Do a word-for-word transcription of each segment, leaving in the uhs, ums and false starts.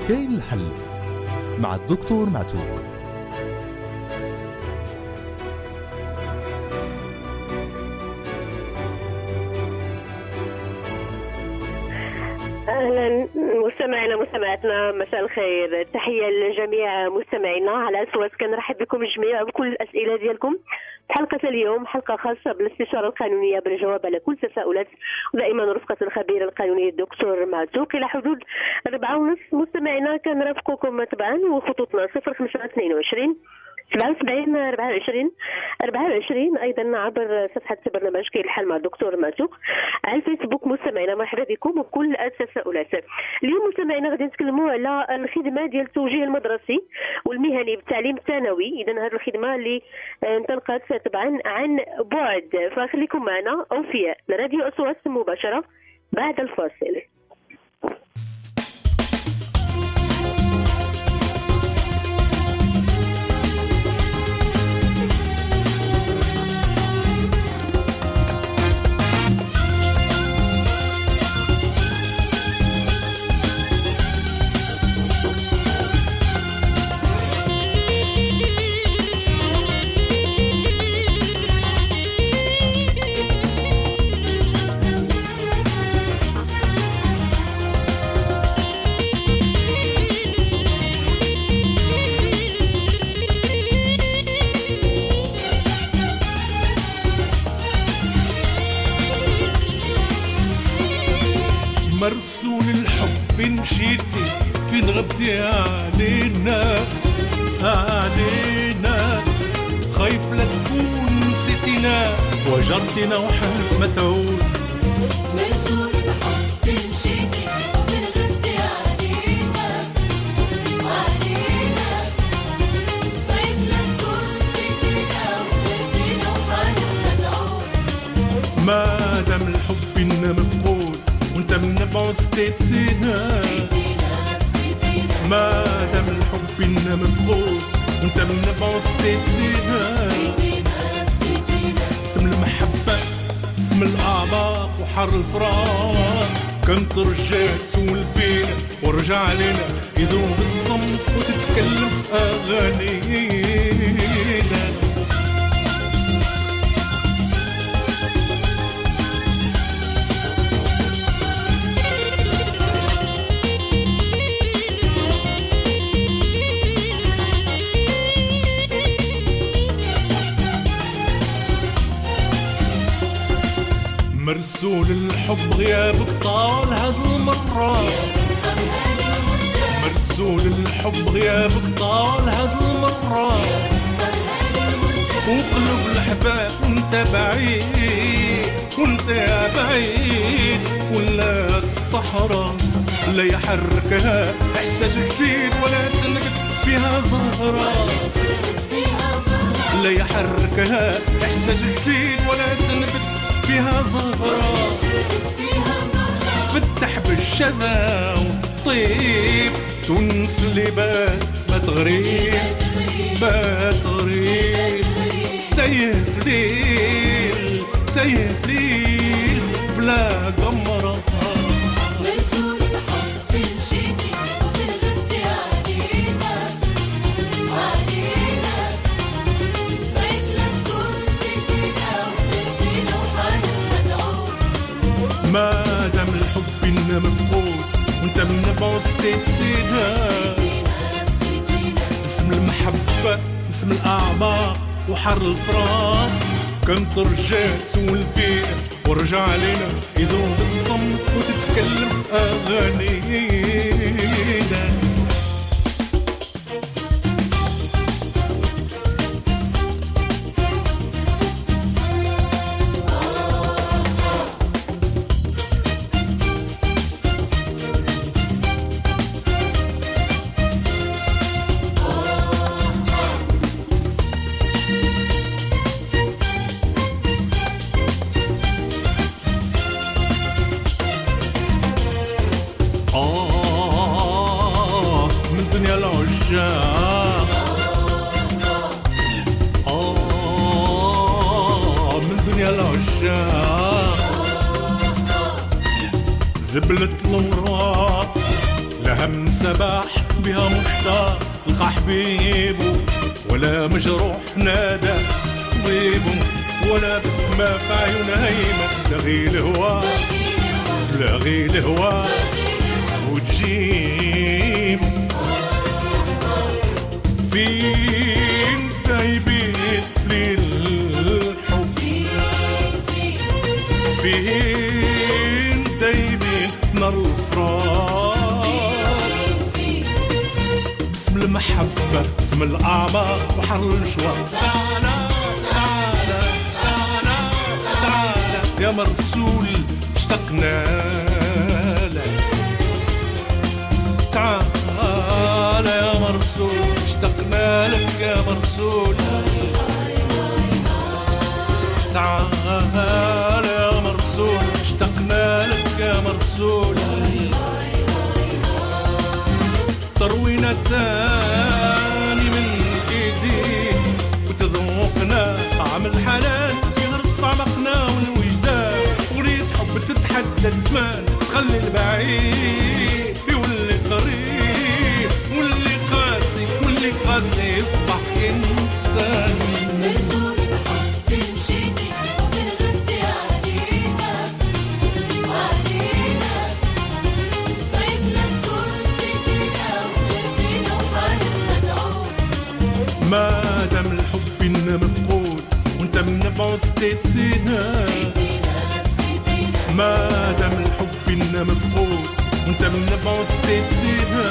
كاين الحل مع الدكتور معتوق. اهلا مستمعينا مستمعاتنا، مساء الخير، تحيه لجميع مستمعينا على اسواس. كنرحب بكم الجميع بكل الاسئله ديالكم. حلقه اليوم حلقه خاصه بالاستشاره القانونيه بالجواب على كل تساؤلات، ودائما رفقه الخبير القانوني الدكتور معتوق. الى حدود أربعة ونص مستمعينا كنرافقكم طبعا، وخطوطنا صفر خمسة اثنين وعشرين سبعة وسبعين أربعة وعشرين أربعة وعشرين، ايضا عبر صفحه برنامج كاين الحل مع الدكتور معتوق على الفيسبوك. مستمعينا مرحبا بكم وكل التساؤلات. اليوم مستمعينا غادي نتكلموا على الخدمه ديال التوجيه المدرسي والمهني بالتعليم الثانوي. اذا هذه الخدمه اللي انطلقت طبعا عن بعد، فخليكم معنا اوفياء لراديو أصوات مباشره بعد الفاصل. مرسول الحب فين مشيتي، فين غبتي علينا علينا، خايف لا تكون نسيتينا وجرتينا وحلف ما تعود. مرسول الحب فين مشيتي، وفين غبتي علينا علينا، خايف لا تكون نسيتينا وجرتينا وحلف ما تعود. ما دام الحب بينا مفقود وانت من بعد سقيتينا، ما دام الحب بينا مفقود وانت من بعد سقيتينا، اسم المحبة اسم الأعماق وحر الفراق، كنت رجعت سول فينا ورجع علينا، يذوب الصمت وتتكلم في أغانينا. مرسول الحب غيابك طال هذه المرة، مرسول الحب غيابك طال هذه المرة، وقلب الأحباب وانت بعيد وانت بعيد، ولا الصحراء لا يحركها إحساس جديد ولا تنقد فيها زهرة، لا يحركها إحساس جديد ولا تنقد فيها زهرة، تفتح بالشذا وطيب تونس اللي بات ما تغريب ما تغريب، تايه في ليل تايه في ليل بلا قمرة. مرسول الحب فين مشيتي، وفين غبتي علينا علينا، خايف لا تكون نسيتينا وجرتينا وحالف ما تعود. ما دام الحب بينا مفقود وانت من بعد سقيتينا، اسم المحبة اسم الأعماق وحر الفراق، كنت رجعت سول فينا ورجع علينا، يذوب الصمت وتتكلم في أغانينا. آه من دنيا العشاق، آه من دنيا العشاق، ذبلت الأوراق لها هم سباح بها مشتاق لقى حبيبه، ولا مجروح نادى طبيبه، ولا بسمة في عيون هيمة لغي الهوى لغي الهوى وتجيب فين تايبين للحب، فين تايبين نار الفراق، باسم المحبة باسم الأعماق وحر الشواق. تعالى تعالى تعالى تعالى يا مرسول اشتقنا لك، تعالى يا مرسول اشتقنا لك يا مرسول، تعالى يا مرسول اشتقنا لك يا مرسول، تروينا ثاني من جديد وتذوقنا طعم الحنان يغرس في عمقنا والوجدان، أغنية حب تتحدى الزمان تخلي البعيد يولي قريب، واللي قاسي واللي قاسي يصبح إنسان. مرسوم بحب فين مشيتي وفين غبتي علينا علينا، خايف لا تكون نسيتينا وجرتينا وحالتنا تعود. ما دام الحب إنه مفقود وانت من بعوزتينا، ما دام الحب إنه مفقود وانت من بعوزتينا،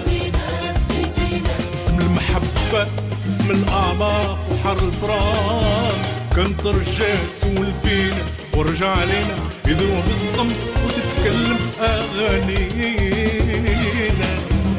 اسم المحبة اسم الأعماق وحر الفراق، كنت رجعت سول فينا ورجع علينا يذوب الصمت وتتكلم أغانينا.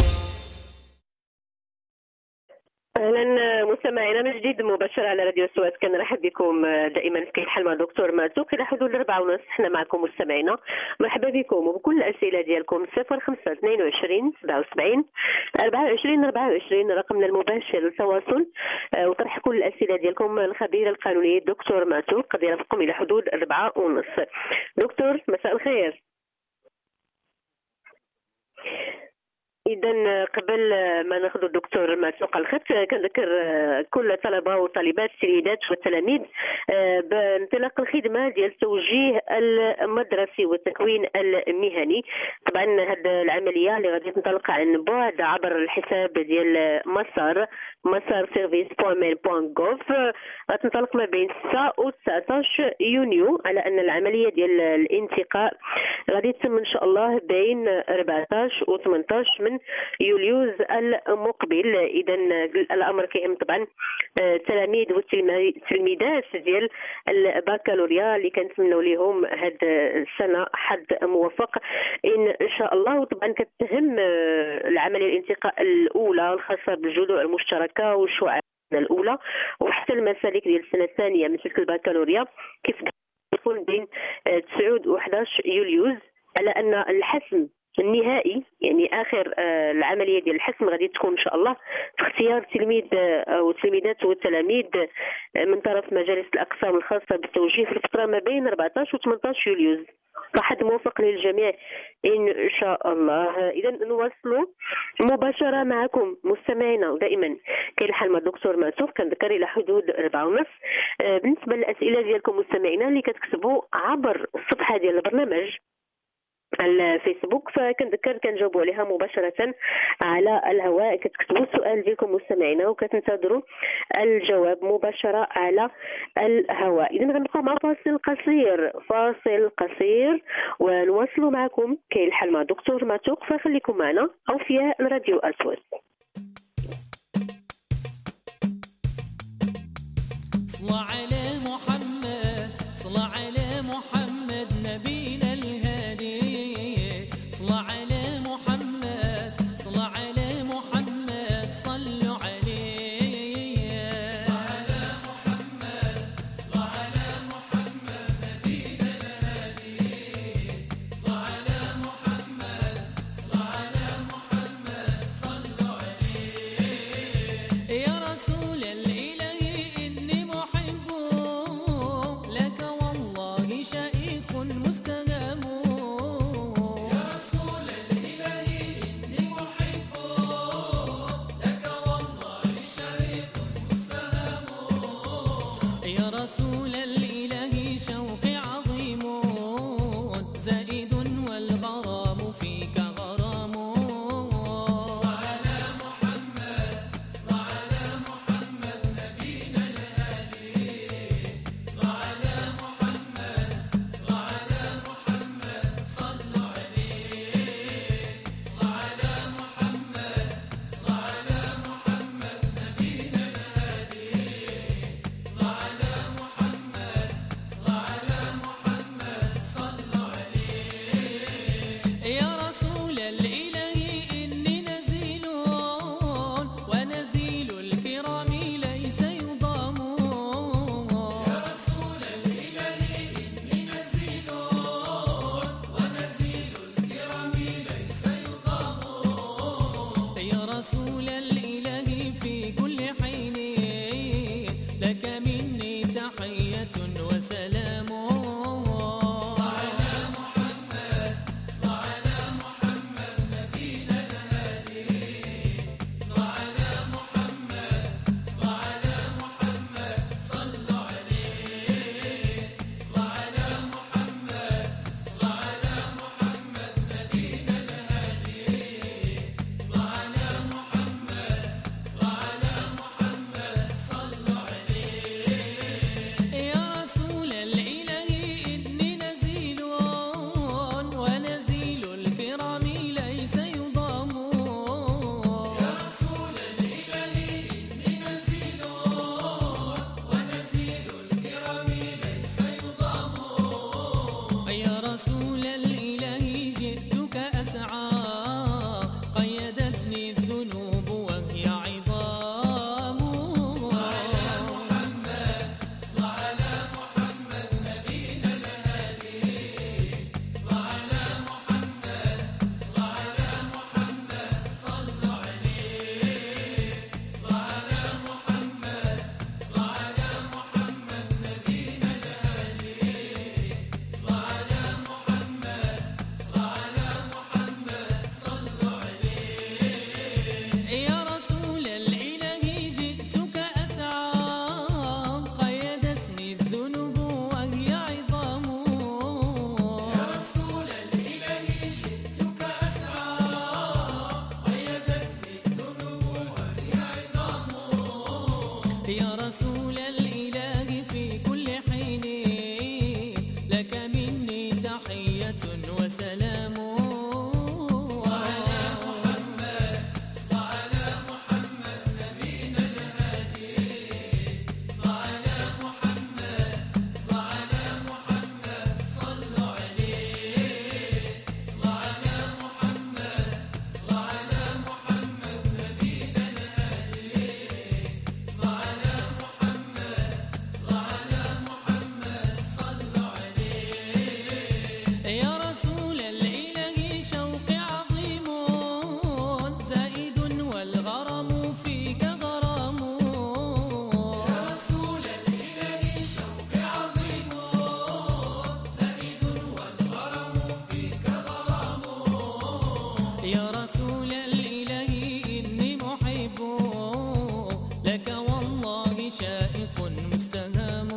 اهلا مستمعينا من جديد مباشره على راديو سويس، كنرحب بكم دائما في كل حلقه دكتور مرزوق الى حدود الاربعه ونص. احنا معكم مستمعينا، مرحبا بكم وبكل الاسئله ديالكم. صفر خمسة اثنين وعشرين سبعة وسبعين أربعة وعشرين أربعة وعشرين رقمنا المباشر للتواصل، أه وطرح كل الاسئله ديالكم. الخبير القانوني دكتور مرزوق قد يرافقكم الى حدود الاربعه ونص. دكتور مساء الخير. إذا قبل ما ناخذ الدكتور مرزوق على الخط كنذكر كل طلبة وطالبات السيدات والتلاميذ بانطلاق الخدمة ديال التوجيه المدرسي والتكوين المهني. طبعا هذه العملية اللي غادي تنطلق عن بعد عبر الحساب ديال مسار مسار سيرفيس بوان ميل بوان غوف، غتنطلق ما بين ستة و تسعطاش يونيو، على أن العملية ديال الانتقاء غادي تتم إن شاء الله بين أربعطاش و ثمنطاش من يوليوز المقبل. اذا الامر كيهم طبعا التلاميذ والتلميذات ديال البكالوريا اللي كنتمنوا لهم هذه السنه حظ موفق ان شاء الله. وطبعا كتهم العمليه الانتقاء الاولى الخاصه بالجذور المشتركه والشعاع الاولى وحتى المسالك ديال السنه الثانيه من سلك البكالوريا كيف تكون بين تسعة و أحد عشر يوليوز، على ان الحسم النهائي يعني اخر آه العمليه ديال الحسم غادي تكون ان شاء الله في اختيار تلميذ او التلميذات والتلاميذ آه من طرف مجالس الاقسام الخاصه بالتوجيه في الفتره ما بين أربعطاش و ثمنطاش يوليوز. صحة موفق للجميع ان شاء الله. اذا نواصلوا مباشره معكم مستمعينا، ودائما كاين الحال مع الدكتور مرزوق كنذكر الى حدود أربعة ونص. آه بالنسبه للاسئله ديالكم مستمعينا اللي كتكتبوا عبر الصفحه ديال البرنامج الفيسبوك فكنذكر كنجاوبوا عليها مباشرة على الهواء. كتكتبوا السؤال ديالكم مستمعينا وكتنتظروا الجواب مباشرة على الهواء. إذا غنبقاو مع فاصل قصير فاصل قصير ونواصلوا معكم كاين الحل مع دكتور مرزوق، فخليكم معنا أوفياء راديو أسود. صلى على محمد صلى على محمد نبينا الهادي، صلى على محمد صلى على محمد صلوا عليه، صلى على محمد صلى على محمد نبينا الهادي، صلى على محمد صلى على محمد صلوا عليه. يا رسول الإله إني محب لك والله شائق مستهزئ يا رسول الإله إني نزيل ونزيل الكرام ليس يضام. يا رسول الإله إني نزيل ونزيل الكرام ليس يضام. يا رسول الإله في كل حين لك مني تحية وسلام. يا رسول الإله في كل حين لك مني تحية وسلام. يا رسول الإله إني محب لك والله شائق مستهام.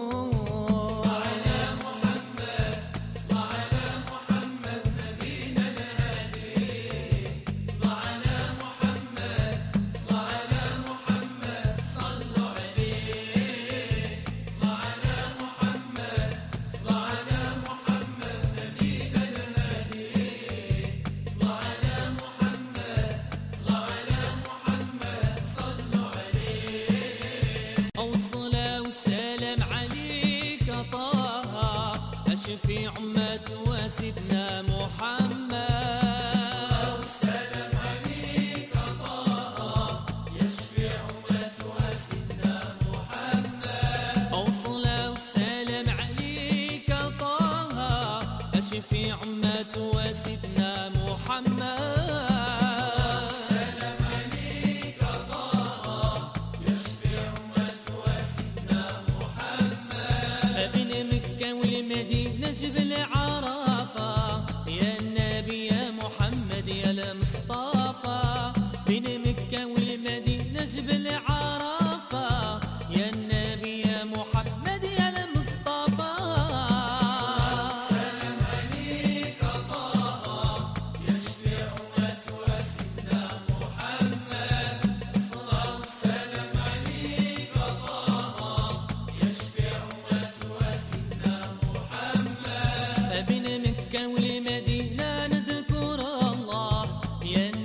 شفيع أمة وسيدنا محمد والسلام عليك طه يشفع أمة وسيدنا محمد. الصلاة والسلام عليك طه شفيع أمة وسيدنا محمد. جبل عرفة يا النبي يا محمد يا المصطفى. بين مكة والمدينة جبل عرفة يا النبي يا محمد يا المصطفى. السلام عليك طه يشفع أمة وسيدنا محمد. الصلاة والسلام عليك طه يشفع أمة وسيدنا محمد. بين مكة والمدينة نذكر الله يا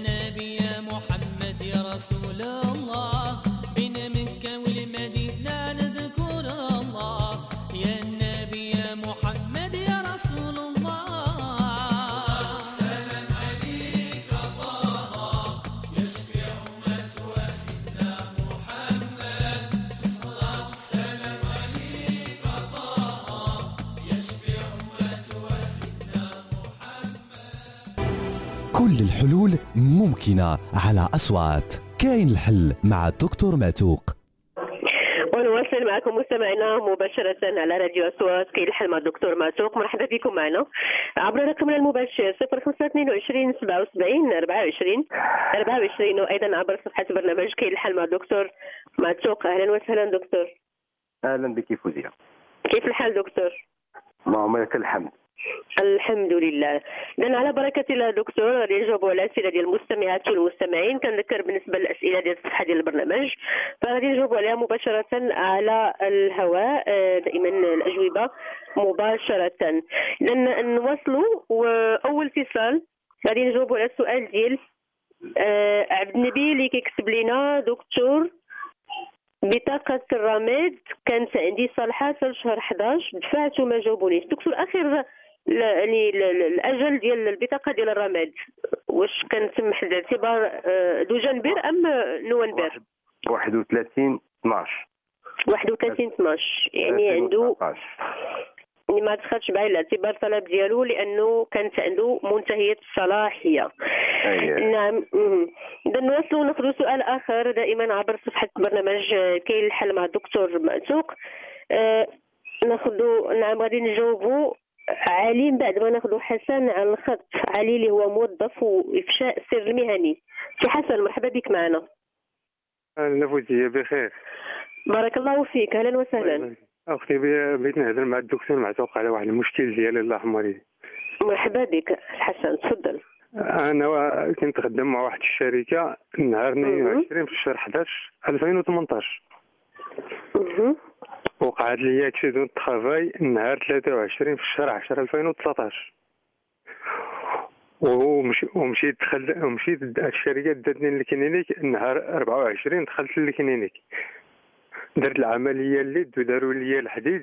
كل الحلول ممكنة على أصوات. كاين الحل مع الدكتور معتوق. ونواصل معكم مستمعينا مباشرة على راديو أصوات كي الحل مع الدكتور معتوق. مرحبا بكم معنا عبر رقمنا المباشر صفر خمسة اثنين وعشرين سبعة وسبعين أربعة وعشرين أربعة وعشرين، وأيضا عبر صفحة برنامج كي الحل مع الدكتور معتوق. أهلا وسهلا دكتور. اهلا بك فوزيه. كيف الحال دكتور؟ اللهم لك الحمد. الحمد لله. إذن على بركة الله دكتور غادي نجاوبوا على الأسئلة ديال المستمعات والمستمعين. كنذكر بالنسبة للأسئلة ديال الصفحة ديال البرنامج فغادي نجاوبوا عليها مباشرة على الهواء، دائما الأجوبة مباشرة. إذن نواصلوا، وأول اتصال غادي نجاوبوا على السؤال ديال عبد النبي اللي كيكتب لنا دكتور بطاقة الرماد كانت عندي صالحة حتى لشهر أحد عشر دفعت وما جاوبونيش. دكتور آخر يعني الأجل ديال البطاقة ديال الرماد واش كان تم حد اعتبار دجنبر أم نوفمبر؟ واحد وثلاثين اثناش واحد وثلاثين اثناش يعني عنده يعني ما دخلش بعين الاعتبار الطلب ديالو لانه كانت عنده منتهيه الصلاحيه. نعم. اذا نواصلوا ناخذ سؤال اخر دائما عبر صفحه برنامج كاين الحل مع الدكتور معتوق. أه ناخذ نعم غادي نجاوبوا علي من بعد ما ناخذ حسن على الخط. علي اللي هو موظف وافشاء السر المهني. سي حسن مرحبا بك معنا. اهلا فوزيه بخير. بارك الله فيك. اهلا وسهلا. اختي بغيت نهضر مع الدكتور معتوق على واحد المشكل ديالي الله يرحم والديه. مرحبا بك حسن تفضل. انا كنت خدام مع واحد الشركه نهار اثنين وعشرين في الشهر أحد عشر ألفين وثمنطاش. اها وقعت لي اكسيدون طرافاي نهار ثلاثة وعشرين في الشهر عشرة ألفين وتسعطاش. ومشي ومشيت دخلت ومشيت الشركه داتني للكلينيك نهار أربعة وعشرين دخلت للكلينيك درت العمليه اللي وداروا لي الحديد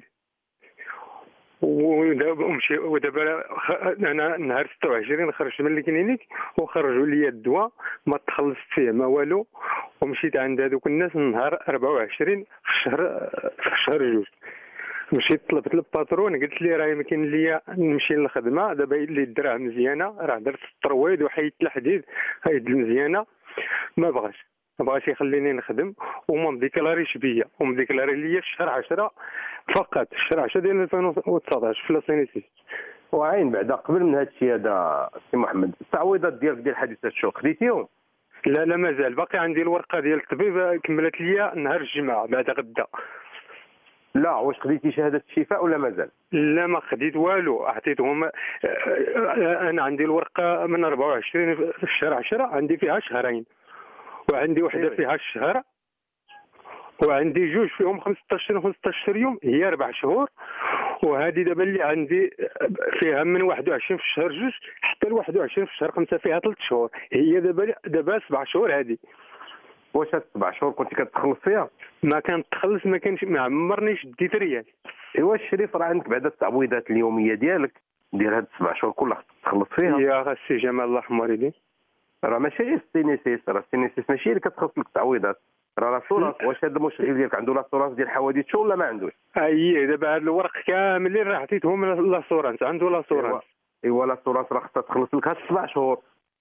ودابا مشي ودابا انا نهار ستة وعشرين خرجت من الكلينيك وخرجوا لي الدواء ما تخلصت فيه ما والو. ومشيت عند هذوك الناس نهار أربعة وعشرين في الشهر في الشهر جوج. مشيت طلبت للباترون قلت لي راه يمكن ليا نمشي للخدمه دابا اللي الدرهم مزيانه راه درت الترويض وحيدت الحديد هايد المزيانه ما بغاش ما بغاش يخليني نخدم وما مديكلاريش بيا ومديكلاري ليا في شهر عشرة فقط في شهر عشرة ديال ألفين وتسعطاش في لاسينيسيس. وعين بعدا قبل من هذا الشيء هذا سي محمد التعويضات ديالك ديال حادثه الشغل خديتيهم؟ لا لا مازال باقي عندي الورقه ديال الطبيب كملت ليا نهار الجمعه بعد غدا. لا واش خديتي شهاده الشفاء ولا مازال؟ لا ما خديت والو اعطيتهم. انا عندي الورقه من أربعة وعشرين في الشهر عشرة عندي فيها شهرين وعندي وحده فيها الشهر وعندي جوج فيهم خمسطاش خمسطاش يوم هي أربع شهور. وهذه دابا اللي عندي فيها من واحد وعشرين في الشهر جوج حتى ل واحد وعشرين في الشهر خمسة فيها ثلاث شهور هي دابا دابا سبع شهور. هذه واش هاد سبع شهور كنتي كتخلص فيها؟ ما كانت تخلص ما كانش ما عمرنيش ديت ريال. ايوا الشريف راه عندك بعدا التعويضات اليوميه ديالك ديال هاد السبع شهور كلها خصك تخلص فيها. يا السي جمال الله يرحم والديه راه ماشي غير السينيسيس راه السينيسيس ماشي اللي كتخص لك التعويضات راه لاسورانس. واش هذا المشكل ديالك عنده لاسورانس ديال حوادث شغل ولا ما عندوش؟ اييه دابا هاد الورق كاملين راه عطيتهم لاسورانس عنده لاسورانس. ايوا لاسورانس راه خصها تخلص لك هاد السبع شهور.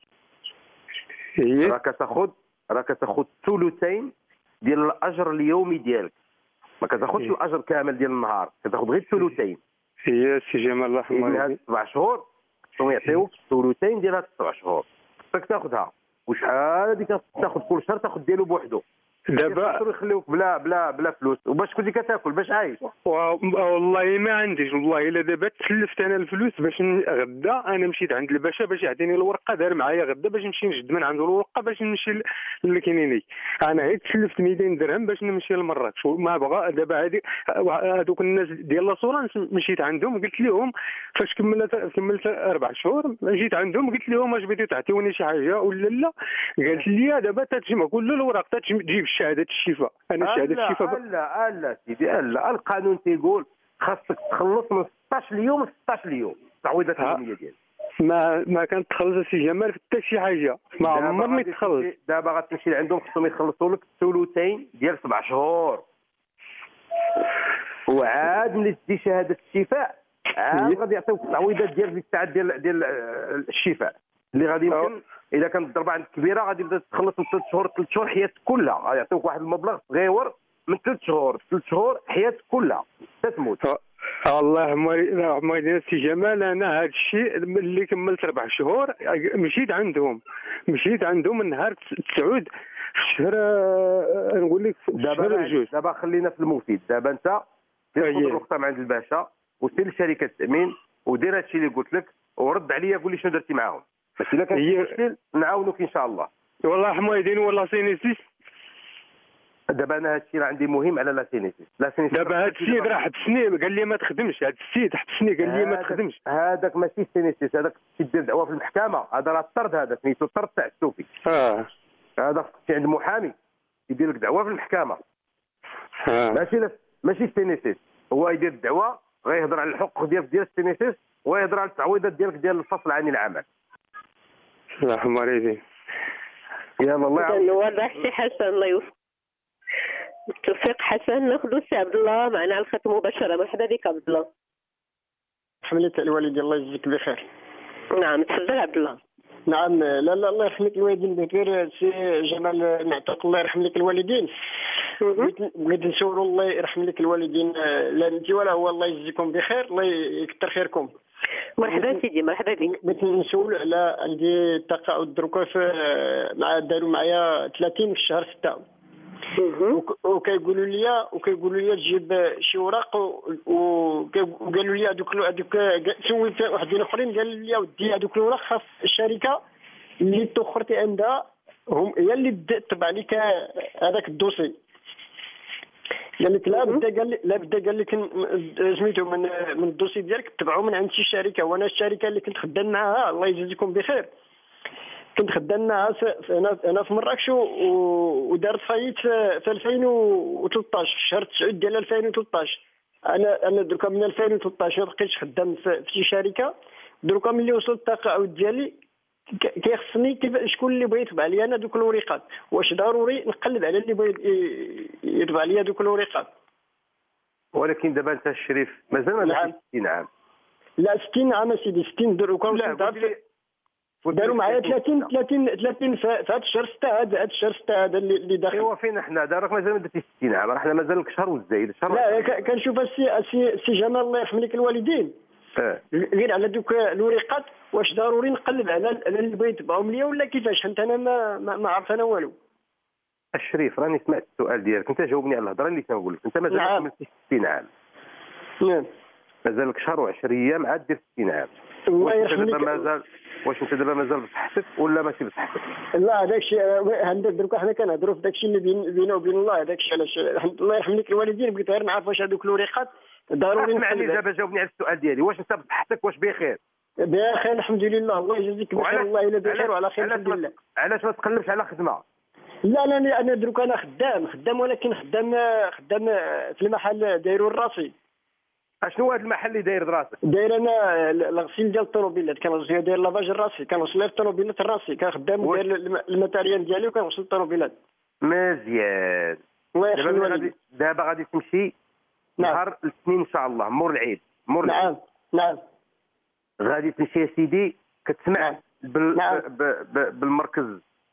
هي راه كتاخذ راه كتاخذ ثلثين ديال الاجر اليومي ديالك ما كتاخذش الاجر كامل ديال النهار كتاخذ غير ثلثين. هي السي جمال الله يرحم والديه هاد السبع شهور خصهم يعطيوك ثلثين ديال هاد السبع شهور خصك تاخذها. وشحال هذيك تاخذ كل شهر تاخذ ديالو بوحدو دابا يخليوك بلا بلا بلا فلوس. وباش كنتي كتاكل باش عايش؟ والله ما عنديش والله الا دابا تسلفت انا الفلوس باش غدا انا مشيت عند الباشا باش يعطيني الورقه دار معايا غدا باش نمشي نجد من عنده الورقه باش نمشي للكلينيك. انا عيد تسلفت مئتين درهم باش نمشي لمراكش ما بغا. دابا هذه هذوك الناس ديال لاسورانس مشيت عندهم قلت لهم فاش كملت كملت اربع شهور جيت عندهم قلت لهم واش بغيتو تعطيوني شي حاجه ولا لا؟ قالت لي دابا تتجمع كل الوراق تجيب شهاده الشفاء. انا شهاده الشفاء لا لا سيدي لا القانون تيقول خاصك تخلص من ستطاش اليوم ل ستطاش اليوم التعويضات اليوميه ديالك. ما ما كانت تخلص سي جمال في حتى شي حاجه ما عمرني تخلص. دابا غتمشي لعندهم خصهم يخلصوا لك الثلثين ديال سبع شهور وعاد ملي تدي شهاده الشفاء عاد غادي يعطيوك التعويضات ديال ديك الساعات ديال ديال الشفاء. اللي غادي يمكن اذا كانت الضربه عندك كبيره غادي تبدا تخلص من ثلاث شهور ثلاث شهور حياتك كلها، غيعطيوك واحد المبلغ صغيور من ثلاث شهور ثلاث شهور حياتك كلها تتموت. الله موالينا سي جمال، انا هذا الشيء اللي كملت اربع شهور مشيت عندهم مشيت عندهم من نهار تسعود في الشهر، نقول لك في الشهر جوج. دابا خلينا في المفيد، دابا انت دير أيه. الرخصه من عند الباشا وسير لشركه التامين ودير هادشي اللي قلت لك ورد عليا قول لي شنو درتي معاهم، باش الا كان هي- مشكل نعاونوك ان شاء الله. والله حمايدين والله سينيسيس. دابا انا هادشي راه عندي مهم على لا سينيسيس. لا سينيسيس دابا هذا السيد راه حبسني قال لي ما تخدمش، هذا السيد حبسني قال لي ما هذاك- تخدمش. هذاك ماشي سينيسيس، هذاك تدير دعوه في المحكمه، هذا راه الطرد، هذا سميتو الطرد تاع السوفي. اه هذا خصك عند محامي يدير لك دعوه في المحكمه، اه ماشي لا- ماشي سينيسيس. هو يدير الدعوه غيهضر على الحقوق ديالك ديال السينيسيس ويهضر على التعويضات ديالك ديال الفصل عن العمل. الله حمايدين. يلا الله يعاون. واضح سي حسن، الله يوفقك. بالتوفيق حسن. ناخذ سي عبد الله معنا على الخط مباشره. مرحبا بك عبد الله. حملة الوالدين الله يجزيك بخير. نعم تفضل عبد الله. نعم لا لا الله يرحم لك الوالدين بخير سي جمال نعتق الله يرحم لك الوالدين. بغيت بغيت نسولو الله يرحم لك الوالدين، لا انت ولا هو الله يجزيكم بخير الله يكثر خيركم. مرحبا سيدي مرحبا بك. بغيت نسول على عندي تقاعد دروكا في مع داروا معايا ثلاثين في الشهر ستة، وك- وكيقولوا لي وكيقولوا لي تجيب شي اوراق و- وكي- وقالوا لي هذوك هذوك سولت واحدين اخرين قالوا لي ودي هذوك الاوراق خاص الشركه اللي توخرتي عندها هم هي اللي د- تبع لك هذاك الدوسي. قال لك لا بدا قال لي لا بدا قال لك ن- سميتو من من الدوسي ديالك تبعوا من عند شي شركه، وانا الشركه اللي كنت خدام معاها الله يجزيكم بخير كنت خدام معها في- في- انا انا في مراكش و- ودارت فايت في في ألفين وثلاثطاش في شهر تسعة ديال ألفين وثلاثطاش. انا انا دركا من ألفين وثلاثطاش ما بقيتش خدام في في شي شركه، دركا ملي وصلت التقاعد ديالي ك- كيخصني كيف شكون اللي بغى يتبع لي انا دوك الوريقات، واش ضروري نقلب على اللي بغى ي- يتبع لي دوك الوريقات. ولكن دابا انت الشريف مازال ما نعم. داكش ستين عام. لا ستين عام سيدي ستين دركا لا وصلت قلت لي- قلت داروا لي معايا ثلاثين. ثلاثين ثلاثين ثلاثين في هذا الشهر ستة، هذا هذا الشهر ستة هذا اللي اللي داخل. ايوا فين حنا دارك مازال ما درتيش ستين عام، راه حنا مازال لك شهر وزايد شهر. لا ك- كنشوف السي السي سي جمال الله يرحم لك الوالدين اه. غير على دوك الوريقات، واش ضروري نقلب على على اللي بغيت يتبعهم ليا ولا كيفاش؟ حيت انا ما ما, ما عرفت انا والو. الشريف راني سمعت السؤال ديالك، انت جاوبني على الهضره اللي تنقول لك، انت مازال ما نعم. كملتيش ستين عام، نعم مازال لك شهر وعشر ايام عاد دير ستين عام. الله واش انت يرحم دابا لك. مازال واش انت دابا مازال بصحتك ولا ماشي بصحتك؟ لا هذاك الشيء هذاك درك حنا كنهضروا في داك الشيء اللي بين بينه وبين الله، هذاك الشيء علاش الحمد الله يرحم لك الوالدين بغيت غير نعرف واش هذوك الوريقات ضروري اسمعني نقلب. دابا جاوبني على السؤال ديالي، واش انت بصحتك واش بخير؟ بخير الحمد لله الله يجزيك بخير والله الا بخير وعلى خير علاش الحمد ما- لله. علاش ما تقلبش على خدمه؟ لا لا انا انا دروك انا خدام خدام ولكن خدام خدام في المحل دايرو الراسي. اشنو هذا المحل اللي داير دراسك؟ داير انا الغسيل ديال الطوموبيلات، كنغسل داير لافاج الراسي، كنغسل الطوموبيلات الراسي، كنخدم واش- داير الم- الماتيريال ديالي وكنغسل الطوموبيلات. مزيان. الله دابا يرحم ملي الوالدين. غادي دابا غادي تمشي نعم نهار الاثنين ان شاء الله مور العيد مور العيد. نعم نعم غادي تمشي يا سيدي كتسمع نعم. بال... نعم. ب... ب... بالمركز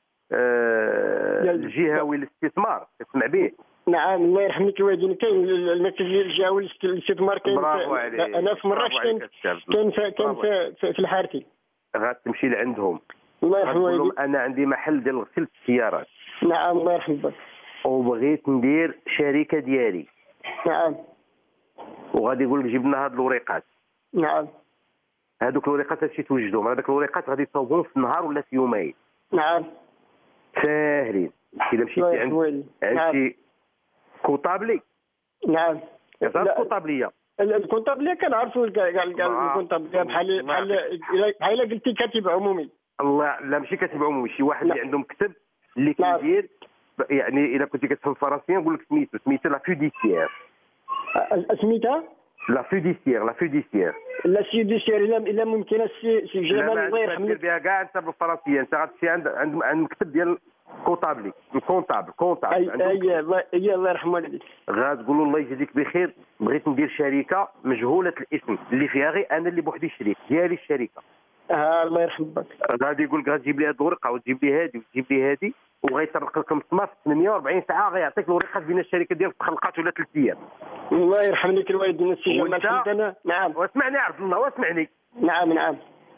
آه... ديال- الجهوي للاستثمار كتسمع به. نعم الله يرحم لك الوالدين. كاين المركز الجهوي للاستثمار كاين برافو في- عليك. انا في مراكش برافو كاين عليك أستاذ. كاين في كاين برافو في, في, في الحارثي. غتمشي لعندهم الله يرحم غتقول لهم الوالدين. انا عندي محل ديال غسيل السيارات نعم الله يرحم الوالدين. وبغيت ندير شركه ديالي، نعم وغادي يقول لك جيب لنا هاد الوريقات. نعم هادوك الوريقات هادشي توجدهم، هذاك الوريقات غادي تصاوبهم في نهار ولا في يومين نعم ساهلين. اذا الله مشيتي يرحم عند الوالدين. عند نعم شي كوطابلي نعم تعرف لا، الكوطابليه؟ ال- الكونتابليه كنعرفوا كاع كاع الله. الكونتابليه بحال الله. بحال بحال قلتي كاتب عمومي. الله لا ماشي كاتب عمومي، شي واحد لا. اللي عنده مكتب اللي نعم. كيدير يعني الا كنتي كتفهم فرنسيه نقول لك سميتو سميتو لا فوديسيير. أ- سميتها لا فوديسيير لا فوديسيير لا سيدي سير الا الا ممكن السي سي لا جمال ما الله عندك يرحم دير لك. بها كاع انت بالفرنسيه، انت غتمشي عند عند عند مكتب ديال كوطابلي الكونطابل كونطابل اي عندهم اي الله اي الله يرحم والديك. غتقول له الله يجزيك بخير بغيت ندير شركه مجهوله الاسم اللي فيها غير انا اللي بوحدي شريك ديالي الشركه. اه الله يرحم باك. غادي يقول لك غتجيب لي هذه الورقه وتجيب لي هذه وتجيب لي هذه وغيطرق لك المسمار في ثمانية وأربعين ساعه غيعطيك الورقه بين الشركه ديالك تخلقات ولا ثلاث ايام. الله يرحم لك الوالدين السي جمال وانت- حمدانه. نعم واسمعني عبد الله واسمعني. نعم نعم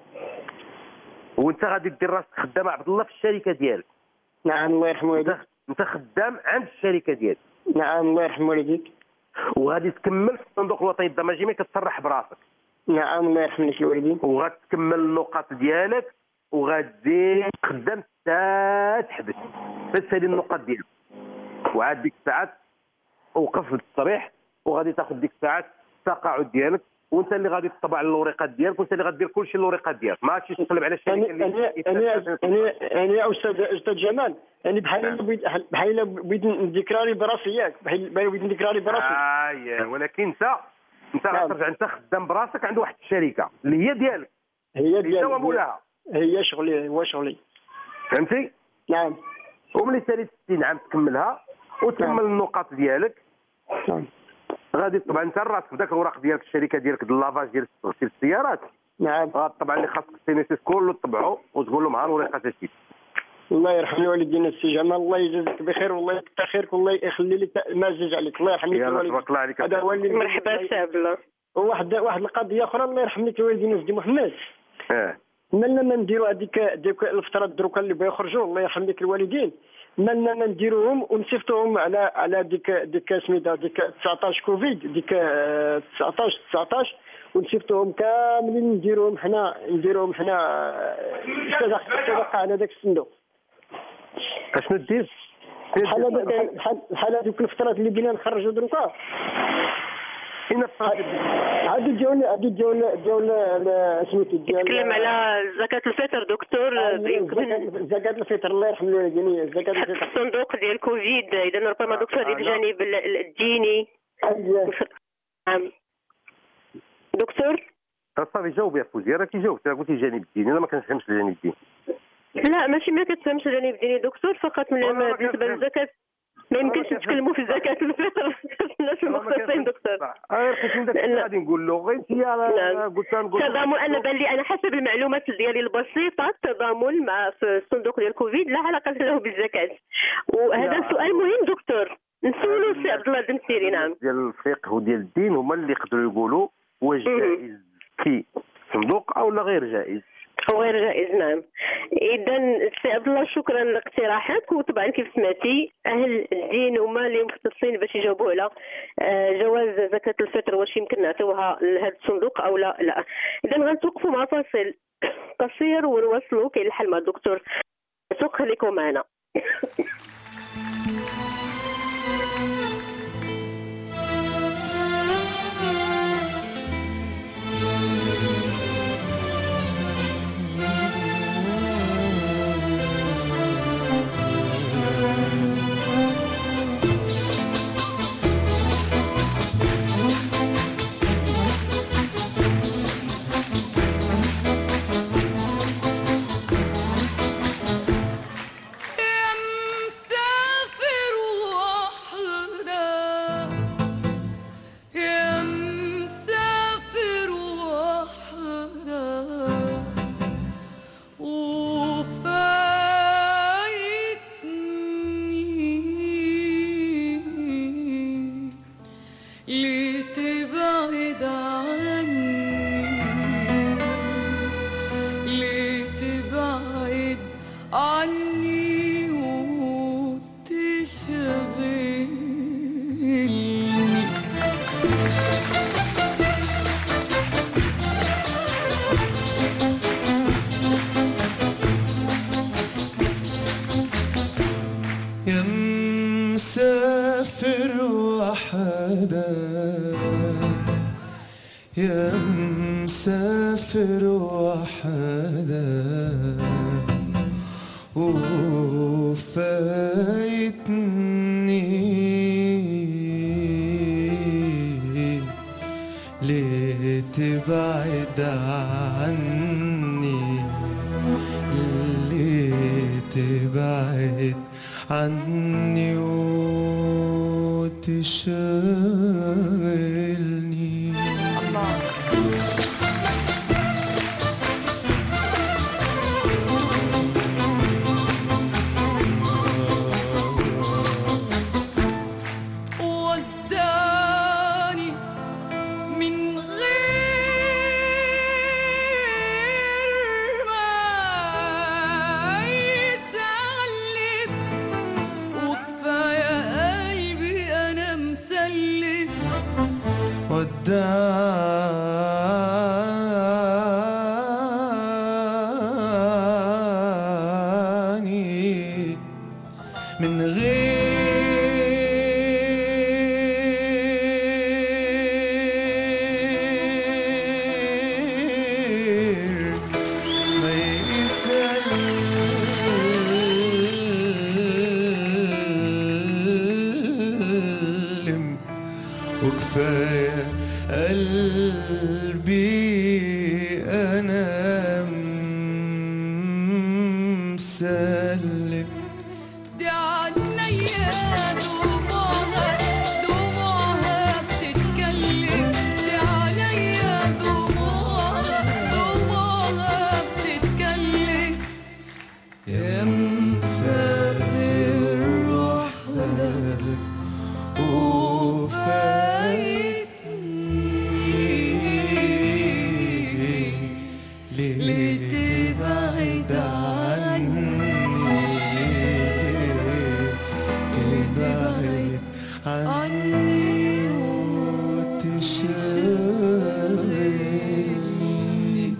وانت غادي دير راسك خدام عبد الله في الشركه ديالك. نعم الله يرحم والديك. انت انت خدام عند الشركه ديالك نعم الله يرحم والديك. وغادي تكمل في الصندوق الوطني الضماجي ملي كتصرح براسك نعم الله يرحم لك الوالدين. وغتكمل النقاط ديالك وغادي خدام حتى تحبس تسالي النقاط ديالك وعاد ديك الساعات وقف بالتصريح وغادي تاخذ ديك الساعات التقاعد ديالك وانت اللي غادي تطبع الورقات ديالك وانت اللي غدير كل شيء الورقات ديالك ما عادش تقلب على الشركه يعني اللي يعني يعني يعني يعني يا استاذ استاذ جمال يعني بحال الا بغيت بحال الا بغيت نديكراري براسي ياك بحال بغيت نديكراري براسي. آه ولكن انت انت نعم. غترجع انت خدام براسك عند واحد الشركه اللي هي ديالك هي انت ديالي ومولاها هي شغلي هو شغلي. فهمتي نعم وملي ساليت ستين عام تكملها وتكمل نعم. النقاط ديالك نعم غادي طبعا انت راسك بداك الاوراق ديالك الشركه ديالك ديال لافاج ديال تغسيل السيارات نعم طبعا اللي خاصك السينيسيس كله تطبعه وتقول لهم ها الورقات هادشي. الله يرحم والدينا السي جمال الله يجازيك بخير والله يكثر خيرك والله يخلي لك ما يزيد عليك الله يرحم لك يلا الوالدين. تبارك الله عليك. هذا هو اللي مرحبا سي عبد الله. وواحد واحد القضيه اخرى الله يرحم لك الوالدين سيدي محمد. اه مالنا ما نديروا هذيك ديك الفترات دروكا اللي بغا يخرجوا الله يرحم لك الوالدين مالنا ما نديروهم ونصيفطوهم على على ديك ديك سميتها ديك تسعطاش كوفيد ديك آه، تسعطاش تسعطاش ونصيفطوهم كاملين نديروهم حنا نديروهم حنا صدقه على ذاك الصندوق. اشنو دير؟ بحال هذوك بحال بحال هذوك الفترات اللي بينا نخرجوا دروكا فين الصاد؟ عادي ديال عادي ديال ديال سميتو ديال تكلم على زكاة الفطر دكتور. يمكن زكاة الفطر الله يرحم الوالدين زكاة حتى الفطر. الصندوق ديال كوفيد اذا ربما دكتور ديال الجانب ال- الديني. نعم دكتور. صافي جاوب يا فوزي راه كي جاوبت راه قلتي الجانب الديني انا ما كنفهمش الجانب الديني. لا ماشي ما كتفهمش الجانب الديني دكتور فقط من والله ما بالنسبه كنفهم. للزكاة ما يمكنش كنفهم. نتكلموا في زكاة الفطر الناس المختصين دكتور. اه قلت من داك الشيء غادي نقول له غير انت نعم. قلت نقول تضامن انا بان لي انا حسب المعلومات ديالي البسيطه التضامن مع في الصندوق ديال كوفيد لا علاقه له بالزكاه وهذا لا. سؤال مهم دكتور نسولو السي عبد الله الدمسيري. نعم ديال الفقه وديال الدين هما اللي يقدروا يقولوا واش مم. جائز في الصندوق او لا غير جائز. أو غير جائز. نعم اذا السي عبد الله شكرا لاقتراحك وطبعا كيف سمعتي اهل الدين هما اللي مختصين باش يجاوبوا على آه، جواز زكاه الفطر واش يمكن نعطيوها لهذا الصندوق او لا لا. اذا غنتوقفوا مع فاصل قصير ونواصلوا كاين الحل مع الدكتور سوق. خليكم معنا. يا مسافر وحدة يا مسافر وحدة وفايتني لتبعد عني لتبعد عني وتشغلني. يا مسافر وحدة يا مسافر وحدة وفايتني ليه تبعد عني ليه تبعد عني وتشغلني. وتسلم دي عينيا دموعها دموعها بتتكلم دي عينيا دموعها دموعها بتتكلم يا مسافر وحدك وفايتني ليه تبعد عني تبعد عني وتشغلني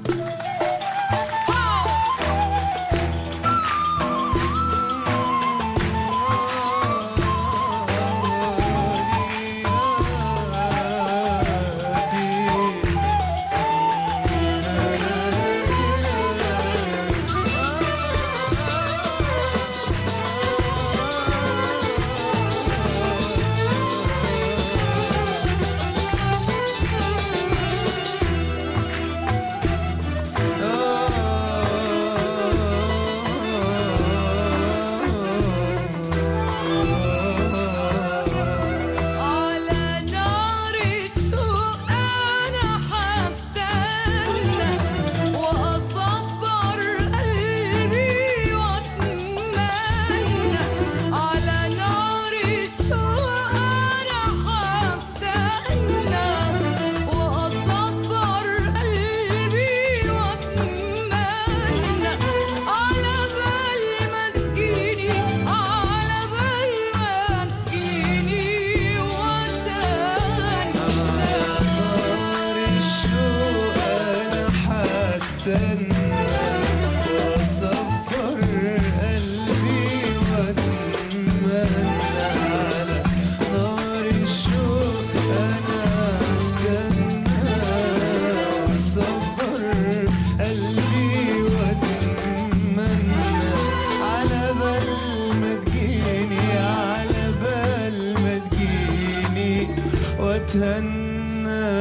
على نار الشوق أنا حستنى وأصبر قلبي وأتمنى على نار الشوق أنا حستنى وأصبر قلبي وأتمنى على بال ما تجيني على بال ما تجيني نار الشوق أنا حستنى وأصبر قلبي وأتمنى على نار الشوق أنا حستنى وأصبر قلبي وأتمنى على بال ما تجيني على بال ما تجيني واتهنى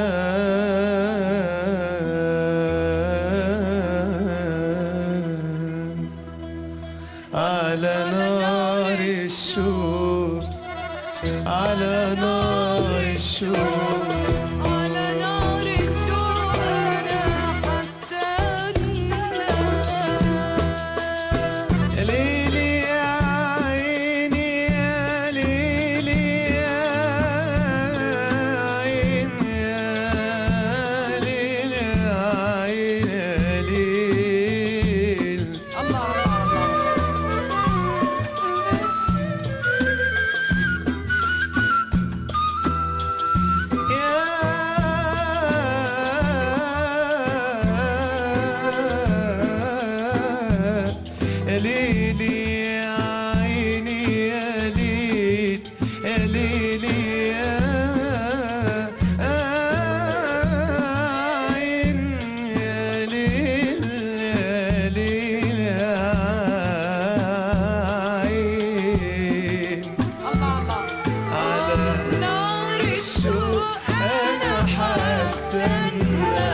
على نار الشوق على نار الشوق على نار الشوق أنا حستنى يا ليلي يا عيني يا ليلي يا عيني يا ليلي يا عيني يا ليل الله يا ليلي يا عيني يا ليل يا ليلي يا عين يا ليل يا ليل يا عين الله الله على نار الشوق أنا حستنى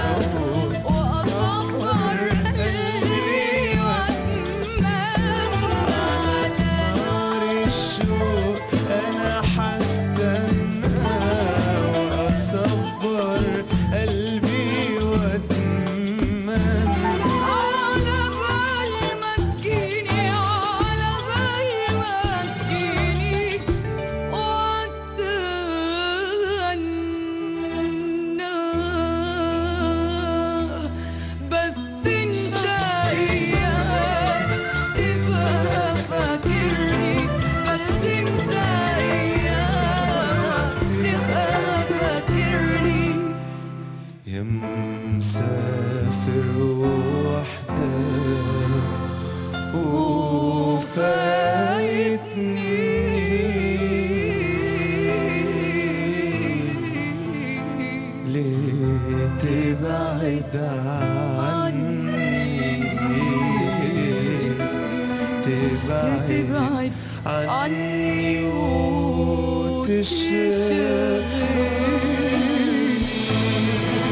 وأصبر قلبي وأتمنى على نار الشوق أنا حستنى وأصبر قلبي وأتمنى على بال ما تجيني على بال ما تجيني وأتهنى بس انت اياك تبقى فاكرني بس انت اياك تبقى فاكرني يا مسافر وحدك وفايتني ليه تبعد عني تبعد تبعد عني وتشغلني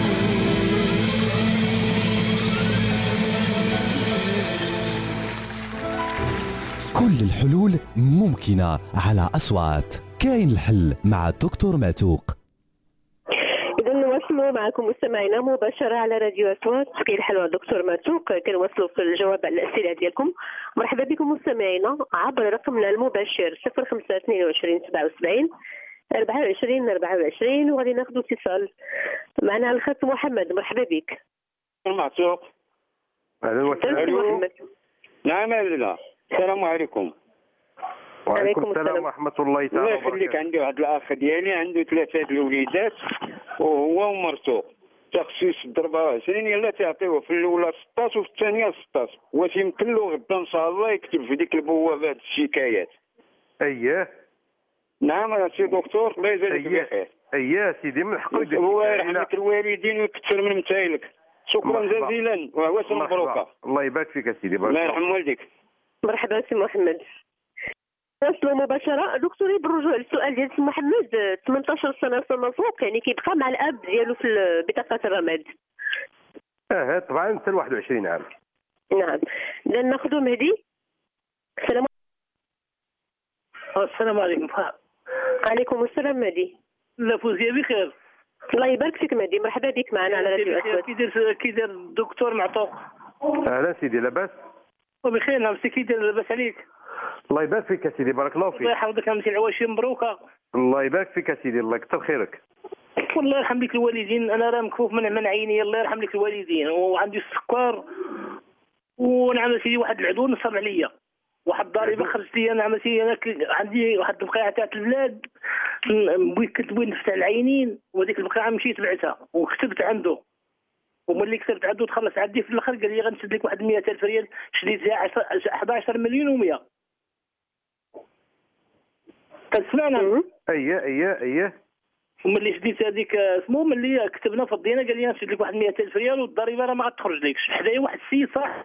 كل الحلول ممكنة على أصوات. كاين الحل مع الدكتور معتوق. إذا نواصلوا معكم مستمعينا مباشرة على راديو أصوات. كاين الحل مع الدكتور معتوق. كنواصلوا في الجواب على الأسئلة ديالكم. مرحبا بكم مستمعينا عبر رقمنا المباشر صفر خمسة اثنين وعشرين سبعة وسبعين أربعة وعشرين أربعة وعشرين وغادي ناخذ اتصال. معنا على الخط محمد. مرحبا بك. معتوق. اهلا وسهلا. محمد. نعم لا. السلام عليكم. وعليكم السلام ورحمة الله تعالى الله يخليك. عندي واحد الأخ ديالي عنده ثلاثة د الوليدات وهو ومرته تخصيص أربعة وعشرين يلا تعطيوه في الأولى ستاش وفي الثانية ستاش. واش يمكن له غدا إن شاء الله يكتب في ديك البوابة هاد الشكايات؟ أييه. نعم سي دكتور الله يجازيك بخير. أييه سيدي من حقه يدير. هو يرحمك الوالدين ويكثر من متايلك. شكرا جزيلا وعواش مبروكة. الله يبارك فيك سيدي. الله يرحم والديك. مرحبا سي محمد. نواصلوا مباشرة. دكتوري بالرجوع للسؤال ديال سي محمد، ثمانية عشر سنة فما فوق يعني كيبقى مع الأب ديالو في بطاقة الرماد. اه طبعا حتى واحد وعشرين عام. نعم. إذا ناخذوا مهدي. السلام السلام عليكم. عليكم السلام مهدي. لا فوزية بخير. الله يبارك فيك مهدي. مرحبا بك معنا على راديو أسود. كي داير كي داير الدكتور معطوق؟ اهلا سيدي لاباس؟ وبخير. نعم سي كي داير لاباس عليك؟ الله يبارك فيك يا سيدي بارك الله فيك. الله يحفظك امسي العواشي مبروكه. الله يبارك فيك يا سيدي الله يكثر خيرك. والله يرحم لك الوالدين. انا راه مكفوف من من عيني. الله يرحم لك الوالدين. وعندي السكر ونعم سيدي واحد العدو نصب عليا واحد الضريبه خرجت لي. نعم سيدي انا عندي واحد البقعه تاع البلاد كنت بغيت نفتح العينين وهذيك البقعه مشيت بعتها وكتبت عنده وملي كتبت عنده تخلص عندي في الاخر قال لي غنشد لك واحد مئة ألف ريال شريتها أحد عشر مليون ومئة. كتسمعنا؟ اييه اييه اييه. وملي شديت هذيك اسمو ملي كتبنا فضينا قال لي نشد لك واحد مئة ألف ريال والضريبه راه ما غتخرجلكش. حدايا واحد السيد صاحبي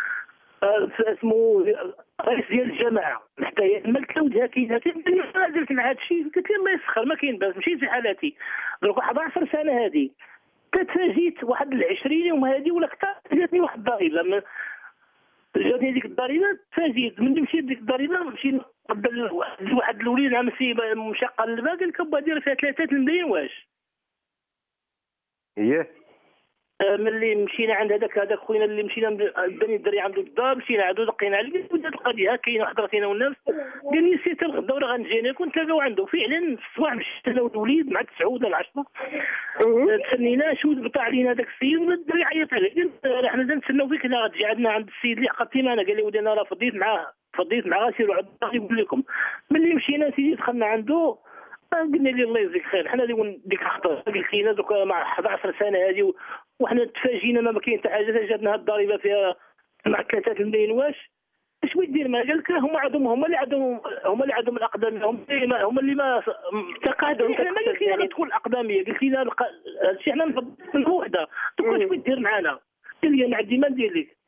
اسمو رئيس ديال الجماعه حتى الملكه وجهها كاينه. درت مع هذا الشيء قلت له الله يسخر ما كاين باس. مشيت في حالاتي درك واحد عشر سنه هذه تفاجئت واحد العشرين يوم هذه ولا اكثر جاتني واحد الضريبه. جاتني هذيك الضريبه تفاجئت من مشيت ديك الضريبه مشيت قبل واحد الوليد عام سي مشى قلبها قال لك با دير فيها ثلاثة الملايين واش. اييه. ملي مشينا عند هذاك هذاك خوينا اللي مشينا بني الدري عنده الدار مشينا عندو دقينا عليه ودات القضيه كاينه حضرتينا والناس قال لي سي الغدا وراه غنجينا كنت تلاقاو عنده فعلا في الصباح مشيت انا والوليد مع تسعة ولا العشرة تسنينا شو قطع علينا هذاك السيد ولا الدري عيط عليه قال حنا نتسناو فيك لا غتجي عندنا عند السيد اللي عقدتي معنا. قال لي ودي انا راه فضيت معاه فضيت مع غاسير وعد يقول لكم. ملي مشينا سيدي دخلنا عنده قلنا لي الله يجزيك خير حنا ديك الخطره قلت لنا دوك مع أحد عشر سنه هذه وحنا تفاجئنا ما كاين حتى حاجه جاتنا هاد الضريبه فيها مع ثلاثة الملايين واش اش بغيت دير ما قال لك هما عندهم هما اللي عندهم هما اللي عندهم الاقدميه هم اللي ما هما اللي ما تقادم حنا ما قلت لنا ندخل الاقدميه قلت لنا هادشي حنا نفضل وحده دوك اش بغيت دير معنا قال لي انا عندي ما ندير لك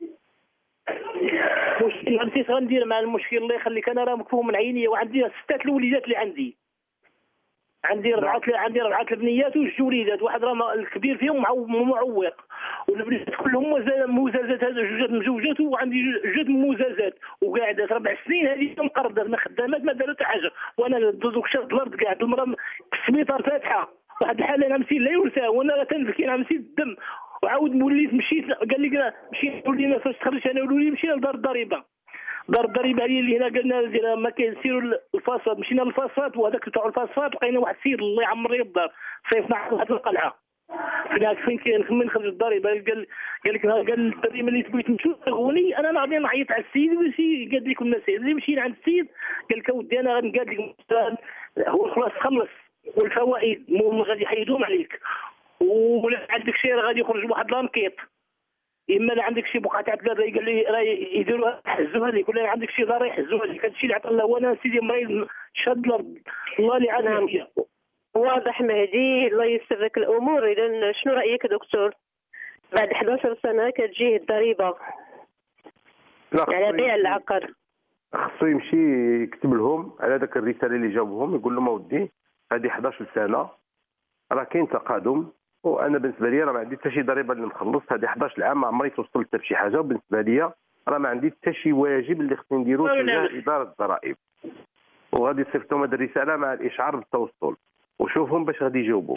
مشكل عرفتي اش غندير مع المشكل. الله يخليك انا راه مكفوف من عيني وعندي ستة الوليدات اللي عندي عندي ربعه عندي ربعه البنيات وجوج وليدات واحد راه الكبير فيهم معوق والبنات كلهم مزازات هذا جوجات مزوجات وعندي جوج مزازات وقاعده ربع سنين هذه مقرضه ما خدامات ما داروا حتى حاجه وانا دوك شاد الارض قاعد المراه في السبيطار فاتحه واحد الحاله انا مسيت لا يرثى وانا تنبكي انا مسيت الدم وعاود وليت مشيت قال لي مشيت ولينا فاش تخرجت انا والوليد مشينا لدار الضريبه. دار الضريبه هي اللي هنا قلنا ما كاين سيروا الفاصات مشينا للفاصات وهذاك تاع الفاصات لقينا واحد السيد الله يعمر لي الدار صيفنا على واحد القلعه هناك فين كاين من خرج الضريبه قال قال لك قال الضريبه اللي تبغي تمشوا تغوني انا غادي نعيط على السيد وشي قال لكم الناس اللي مشينا عند السيد قال لك اودي انا غنقاد لك هو خلاص خلص والفوائد مو غادي يحيدوهم عليك ولا عندك شي غادي يخرج واحد لانكيط اما لا عندك شي بقعه تاع الدار قال لي راه يديروها يحزوها لك ولا عندك شي دار يحزوها لك. هادشي اللي عطى الله وانا سيدي مريض شاد الارض الله اللي عاد فيا. واضح مهدي الله ييسر لك الامور. اذا شنو رايك دكتور بعد أحد عشر سنه كتجيه الضريبه على بيع العقار؟ خصو يمشي يكتب لهم على ذاك الرساله اللي جاوبهم يقول لهم اودي هذه أحد عشر سنه راه كاين تقادم وانا بالنسبه لي راه ما عندي حتى شي ضريبه اللي نخلص. هذه أحد عشر عام ما عمري توصلت حتى بشي حاجه بالنسبه لي راه ما عندي حتى شي واجب اللي خصني نديرو نعم. تجاه اداره الضرائب، وغادي يصيفطهم هذه الرساله مع الاشعار بالتوصل وشوفهم باش غادي يجاوبوك.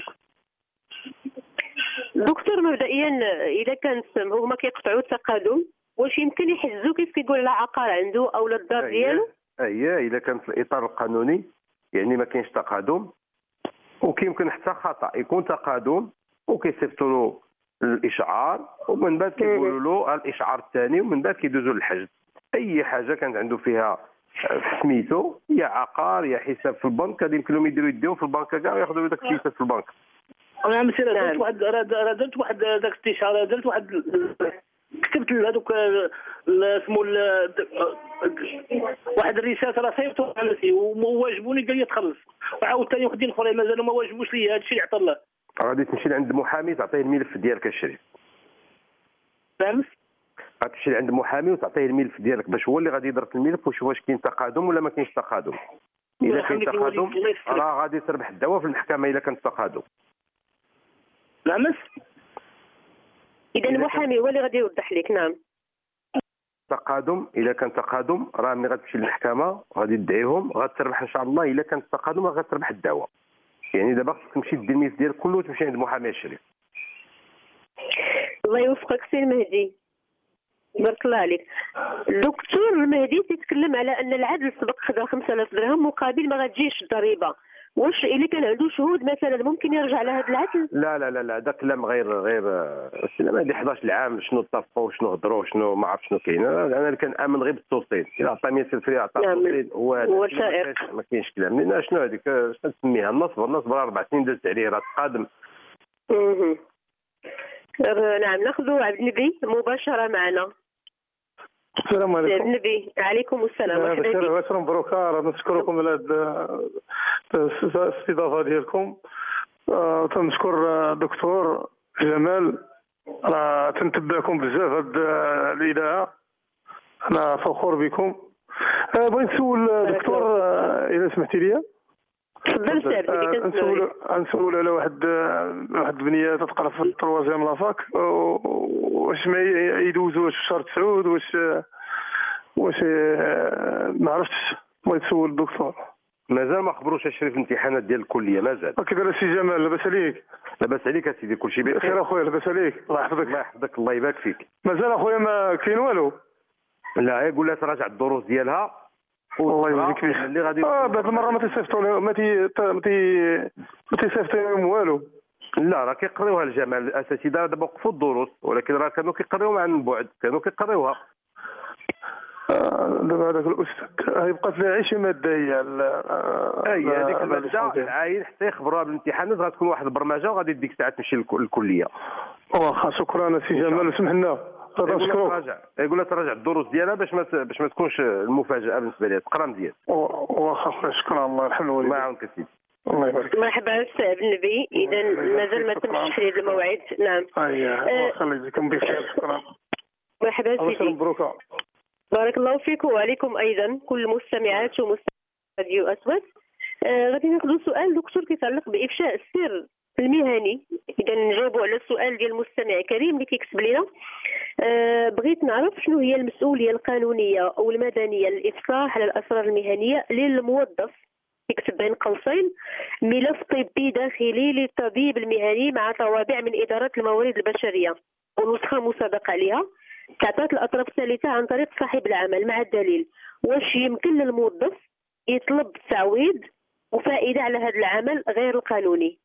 دكتور مبدئيا اذا كانت هما كيقطعوا التقادم واش يمكن يحجزوا كيف كيقول لا عقار عنده او لا الدار ديالو؟ اييه اذا كان في الاطار القانوني يعني ما كاينش تقادم، وكيمكن حتى خطا يكون تقادم وكيصيفطوا له الاشعار ومن بعد كيقولوا له الاشعار الثاني ومن بعد كيدوزوا للحجز. اي حاجه كانت عنده فيها في سميتو يا عقار يا حساب في البنك غادي يمكن لهم يديروا يديهم في البنك كاع وياخذوا داك الشيء في البنك. انا مسير درت واحد راه درت واحد داك الاستشاره، درت واحد كتبت لهذوك اسمه واحد الرساله راه صيفطوا على سي وواجبوني قال لي تخلص، وعاود ثاني وحدين اخرين مازالوا ما واجبوش لي هذا الشيء اللي عطى الله. غادي تمشي لعند محامي تعطيه الملف ديالك الشريف. فهمت؟ غتمشي لعند محامي وتعطيه الملف ديالك باش هو اللي غادي يدرك الملف ويشوف واش كاين تقادم ولا ما كاينش تقادم. اذا كاين تقادم راه غادي تربح الدعوه في المحكمه اذا كان تقادم. نعم. اذا المحامي هو اللي غادي يوضح لك. نعم. تقادم اذا كان تقادم راه ملي غتمشي للمحكمه غادي تدعيهم غتربح ان شاء الله. الا كان تقادم راه غتربح الدعوه. يعني دابا خصك تمشي دير الملف ديالك كله وتمشي عند محامي الشريف. الله يوفقك سي المهدي، بارك الله عليك. الدكتور المهدي تيتكلم على ان العدل سبق خدا خمسة آلاف درهم مقابل ما غتجيش الضريبه. واش الا كان عنده شهود مثلا ممكن يرجع لهذا العدل؟ لا لا لا لا هذا كلام غير غير السلام هذه أحد عشر عام شنو اتفقوا شنو هضروا شنو ما عرف شنو كاين. انا اللي كنامن غير بالتوصيل، الا عطى مية ألف ريال عطى التوصيل هو هو سائق. ما كاينش كلام. لان شنو هذيك شنو تسميها النصب النصب راه أربع سنين دازت عليه راه تقادم. اها نعم. ناخذ عبد النبي مباشره معنا. السلام عليكم. عبد النبي. عليكم السلام ورحمه الله. بشر مبروك، نشكركم على هذه الاستضافه ديالكم. آه، تنشكر الدكتور جمال، راه تنتبعكم بزاف هاد الاذاعه، انا فخور بكم. آه، بغيت نسول دكتور آه، اذا سمحتي لي. تفضل سي عبد نسول نسول على واحد واحد البنيه تتقرا في التروازيام لافاك، واش ما يدوزوش في شهر تسعود واش واش ما عرفتش. بغيت نسول الدكتور. مازال ما خبروش الشريف الامتحانات ديال الكليه مازال. كذا سي جمال لاباس عليك؟ لاباس عليك اسيدي كلشي بخير. بخير اخويا لاباس عليك الله يحفظك. الله يحفظك الله يبارك فيك. مازال اخويا ما كاين والو؟ لا يقول لها تراجع الدروس ديالها الله يجزيك بخير. اللي غادي اه بعد المره ما تيصيفطوا لهم ما تي ما تي ما تيصيفطوا لهم والو. لا راه كيقريوها الجامعه الاساتذه دابا وقفوا الدروس، ولكن راه كانوا كيقريوها عن بعد كانوا كيقريوها. آه دابا هذاك الاستاذ هي بقات لها عشرين ماده هي اي هذيك الماده العاين حتى يخبروها بالامتحانات غتكون واحد البرمجه وغادي ديك الساعه تمشي للكليه. واخا شكرا سي جمال سمحنا. تراجع يقول لها تراجع الدروس ديالها باش ما باش ما تكونش المفاجاه بالنسبه لها تقرا مزيان. واخا خويا شكرا الله يرحم الوالدين. الله يعاونك سيدي. الله يبارك. مرحبا سي عبد النبي. اذا مازال ما تمش تحديد الموعد. نعم. اييه الله يجزيكم بخير شكرا. مرحبا سيدي. مبروك. بارك الله فيكم وعليكم ايضا كل المستمعات ومستمعي راديو اسود. آه غادي ناخذ سؤال دكتور كيتعلق بافشاء السر المهني. اذا نجاوبوا على السؤال ديال المستمع كريم اللي كيكتب لنا. آه بغيت نعرف شنو هي المسؤوليه القانونيه او المدنيه للافصاح على الاسرار المهنيه للموظف، يكتب بين قوسين ملف طبي داخلي للطبيب المهني مع طوابع من اداره الموارد البشريه ونسخه مسابقه عليها تعطات الاطراف الثالثه عن طريق صاحب العمل مع الدليل. واش يمكن للموظف يطلب تعويض وفائده على هذا العمل غير القانوني؟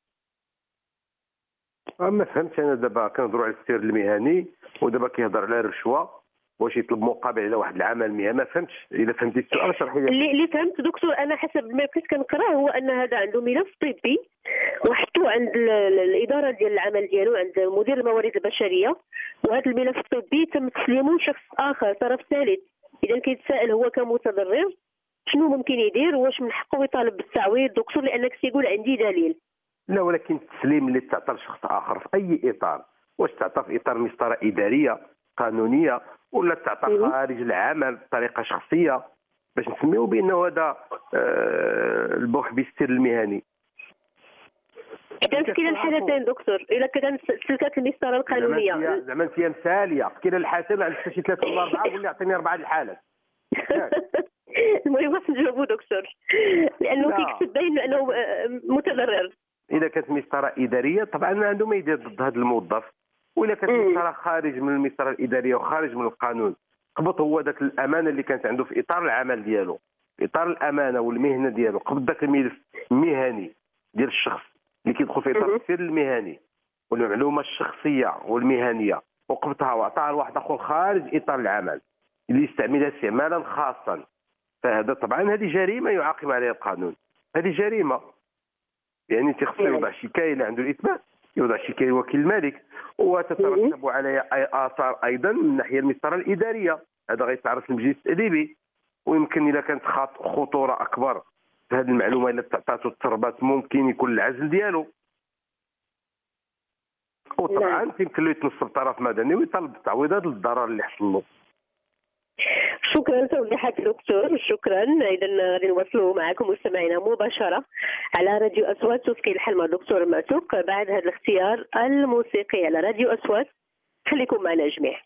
ما فهمتش انا. دابا كنهضروا على السير المهني ودابا كيهضر على الرشوه، واش يطلب مقابل على واحد العمل مهني؟ ما فهمتش. اذا فهمتي السؤال شرحي لي. اللي اللي فهمت دكتور انا حسب ما كنت كنقرا هو ان هذا عنده ملف طبي وحطوه عند الاداره ديال العمل ديالو عند مدير الموارد البشريه، وهذا الملف الطبي تم تسليمه لشخص اخر طرف ثالث. اذا كيتساءل هو كمتضرر شنو ممكن يدير؟ واش من حقه يطالب بالتعويض دكتور لانك تيقول عندي دليل؟ لا ولكن التسليم اللي تعطى لشخص اخر في اي اطار، واش تعطى في اطار مسطره اداريه قانونيه ولا تعطى خارج العمل بطريقه شخصيه باش نسميوه بانه هذا آه البوح بالسر المهني؟ إذا كاين الحالتين دكتور، إلا كانت سلكات المسطره القانونيه زعما انت مثاليه، كاين الحالتين عندك شي ثلاثه ولا اربعه، قول لي اعطيني اربعه الحالات. المهم خاص نجاوبوا دكتور، لانه كيكتب باين انه متضرر. اذا كانت مسطره اداريه طبعا ما عنده ما يدير ضد هذا الموظف، واذا كانت مسطره خارج من المسطره الاداريه وخارج من القانون، قبض هو ذاك الامانه اللي كانت عنده في اطار العمل ديالو، اطار الامانه والمهنه ديالو، قبض ذاك الملف المهني ديال الشخص اللي كيدخل في اطار السير المهني والمعلومه الشخصيه والمهنيه، وقبضها واعطاها لواحد اخر خارج اطار العمل اللي يستعملها استعمالا خاصا، فهذا طبعا هذه جريمه يعاقب عليها القانون، هذه جريمه. يعني تيخصو يوضع شكايه اللي عنده الاثبات، يوضع شكايه وكيل الملك، وتترتب عليها اي اثار ايضا من الناحيه المسطره الاداريه، هذا غيتعرض للمجلس التاديبي، ويمكن اذا كانت خطوره اكبر في هذه المعلومه اللي تعطاتو التربات ممكن يكون العزل ديالو. وطبعا يمكن له يتنصب طرف مدني ويطالب بالتعويضات للضرر اللي حصل له. شكرا توضيحات دكتور، شكرا. اذا غادي نواصلوا معكم مستمعينا مباشره على راديو اصوات توفيق الحل مع دكتور معتوق بعد هذا الاختيار الموسيقي على راديو اصوات. خليكم معنا جميع.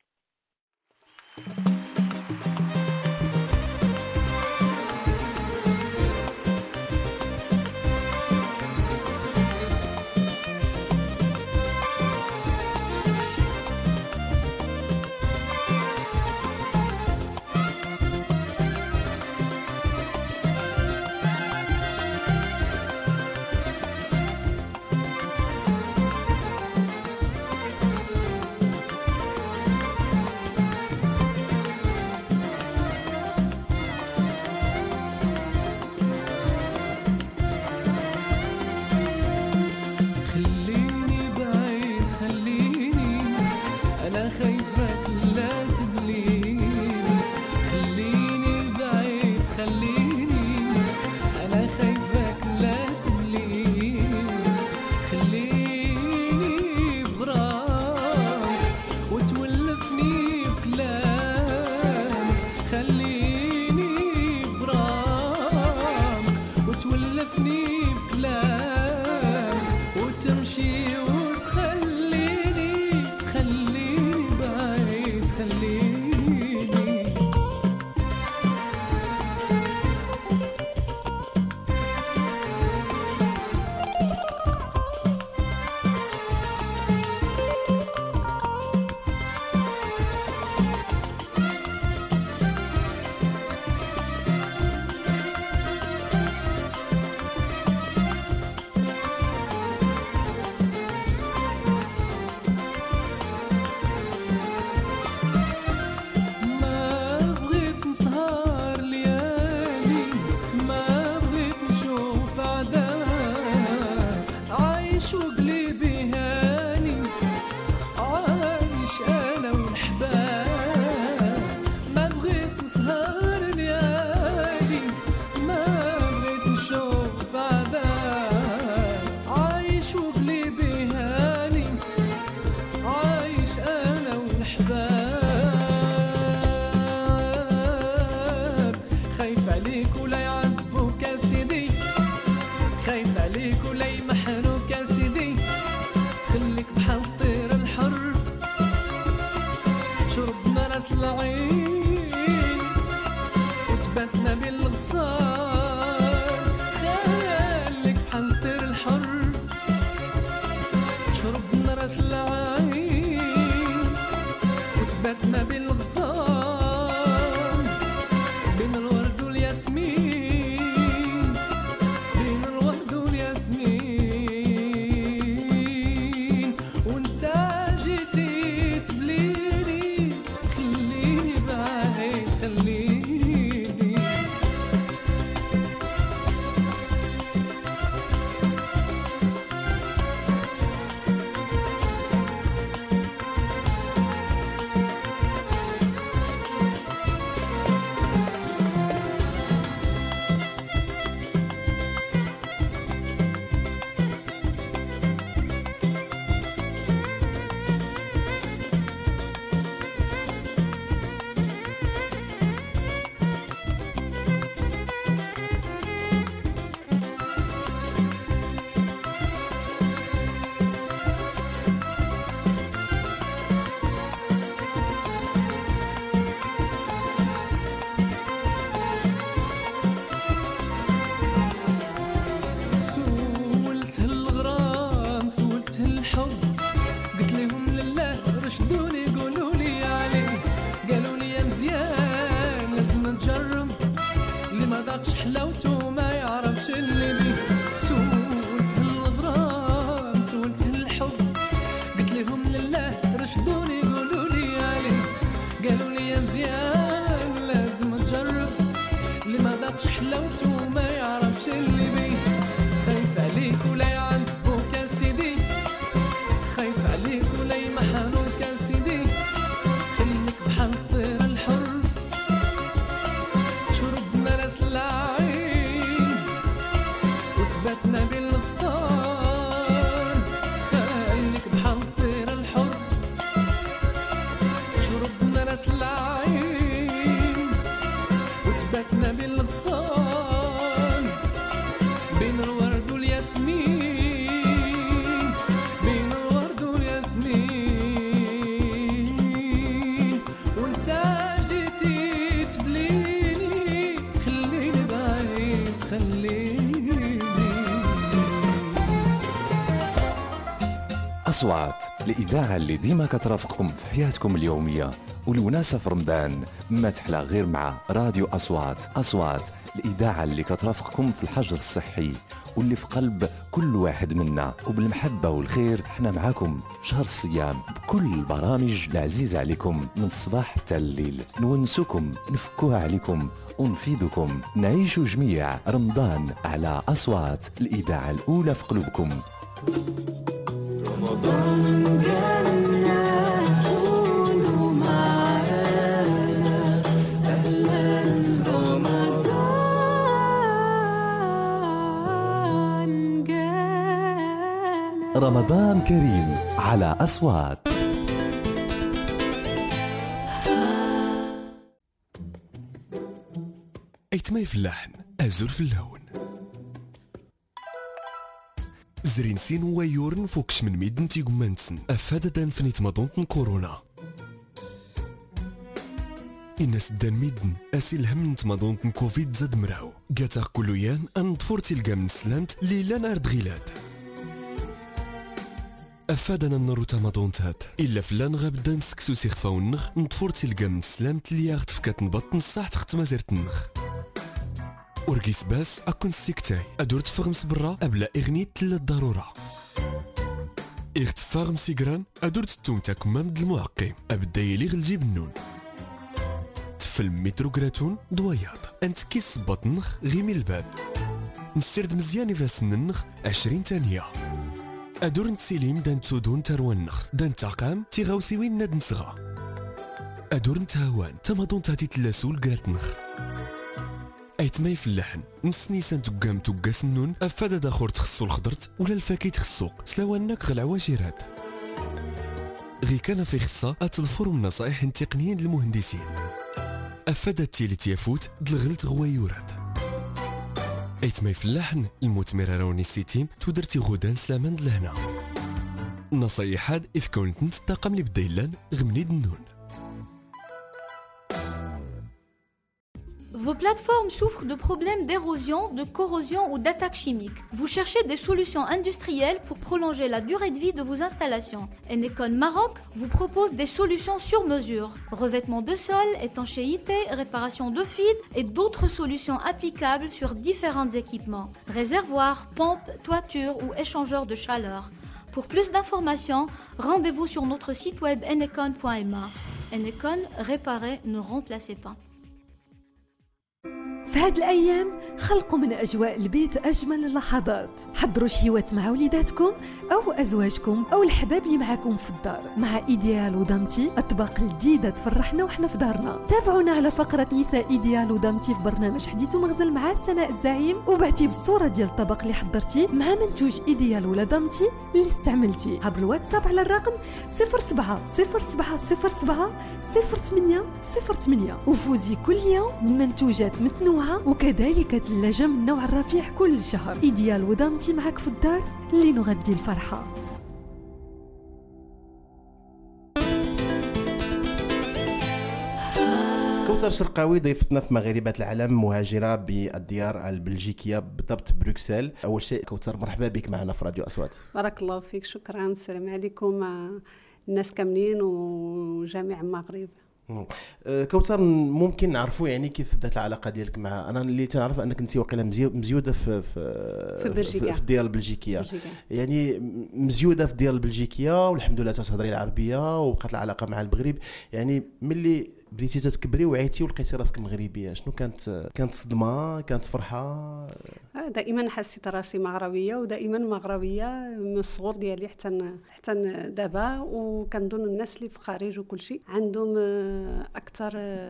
باتنا بالغصان بين الورد والياسمين بين الورد والياسمين وانت جيتي تبليني خليني بعيد خليني. أصوات الإذاعة اللي ديما كترافقكم في حياتكم اليومية، والوناسة في رمضان ما تحلى غير مع راديو أصوات. أصوات الإذاعة اللي كترافقكم في الحجر الصحي واللي في قلب كل واحد منا، وبالمحبة والخير احنا معاكم في شهر الصيام بكل البرامج العزيزة عليكم من الصباح حتى الليل، نونسكم نفكوها عليكم ونفيدكم، نعيشوا جميع رمضان على أصوات الإذاعة الأولى في قلوبكم. رمضان جانا قولوا معانا أهلا رمضان جانا. رمضان كريم على أصوات. أيتماي في اللحن أزور في اللون زرينسين ويورن فوكش من ميدن تيغمانتسن أفادة دان فنيت مادونتن كورونا الناس دان ميدن أسيل هم نتمادونتن كوفيد زاد مراو قاتاق كلويان أن دفورتي لقا من سلامت ليلا نار دغيلات أفادنا النرو تمادونتات إلا فلان غاب دان سكسو سيخفاو النخ ندفورتي لقا من سلامت لي ياغد فكات نبطن الصاح تخت مازيرت النخ ورقيس باس أكون سيكتاي أدور تفغمس برا أبلا إغنيت تلا الضرورة إغت فاغم سيقران أدور تتوم تاكم مامد المعقيم أبدا يلي غلجيب النون تفل متروكراتون دوياط أنت كيس بطنخ غيمي الباب نسرد مزياني فاسن النخ عشرين تانية أدور نتسيليم دان تسودون تروانخ دان تاقام تيغاوسي وين ناد نسغا أدور نتهاوان تمادون تاتي تلاسول قراتنخ أيتماي في اللحن نس نيسان تقام تقاس النون أفادة داخور تخصو الخضرت ولا الفاكي تخصو سلاوانك غل عواشيرات غي كان في خصة أتظفر من نصائح تقنيين للمهندسين أفادة تيلي تيافوت دلغلت غوايورات أيتماي في اللحن المتمرة روني سيتيم تودرتي غودان سلامان دلهنا نصايحات إف كونت نتطاقم لي بدايلان غمنيد النون. Vos plateformes souffrent de problèmes d'érosion, de corrosion ou d'attaques chimiques. Vous cherchez des solutions industrielles pour prolonger la durée de vie de vos installations. Enecon Maroc vous propose des solutions sur mesure. Revêtement de sol, étanchéité, réparation de fuites et d'autres solutions applicables sur différents équipements. Réservoirs, pompes, toitures ou échangeurs de chaleur. Pour plus d'informations, rendez-vous sur notre site web enecon point m a. Enecon, réparer, ne remplacez pas. في هاد الأيام خلقوا من أجواء البيت أجمل اللحظات. حضروا شهيوات مع وليداتكم أو أزواجكم أو الحباب اللي معاكم في الدار مع إيديال ودامتي، أطباق جديدة تفرحنا وحنا في دارنا. تابعونا على فقرة نساء إيديال ودامتي في برنامج حديث ومغزل مع سناء الزعيم، وبعتي بالصورة ديال الطبق اللي حضرتي مع منتوج إيديال ولا دامتي اللي استعملتي عبر الواتساب على الرقم صفر سبعة صفر سبعة صفر سبعة صفر ثمانية صفر ثمانية، وفوزي كل يوم بمنتوجات متنوعة وكذلك ثلاجة من نوع الرفيع كل شهر. إيديال ودامتي معك في الدار اللي نغدي الفرحة. كوثر شرقاوي ضيفتنا في مغاربة العالم، مهاجرة بالديار البلجيكية بالضبط بروكسل. أول شيء كوثر مرحبا بك معنا في راديو أصوات. بارك الله فيك، شكرا. السلام عليكم الناس كاملين وجميع المغرب. كوثر ممكن نعرفوا يعني كيف بدات العلاقه ديالك مع، انا اللي تنعرف انك انت واقيلا مزيوده في في في بلجيكا، في الديار البلجيكيه، يعني مزيوده في الديار البلجيكيه والحمد لله تهضري العربيه وبقات العلاقه مع المغرب. يعني ملي بديتي تتكبري وعيتي ولقيتي راسك مغربيه، شنو كانت كانت صدمه، كانت فرحه؟ دائما حسيت راسي مغربيه ودائما مغربيه من الصغر ديالي حتى حتى دابا. وكنظن الناس اللي في الخارج وكل شيء عندهم اكثر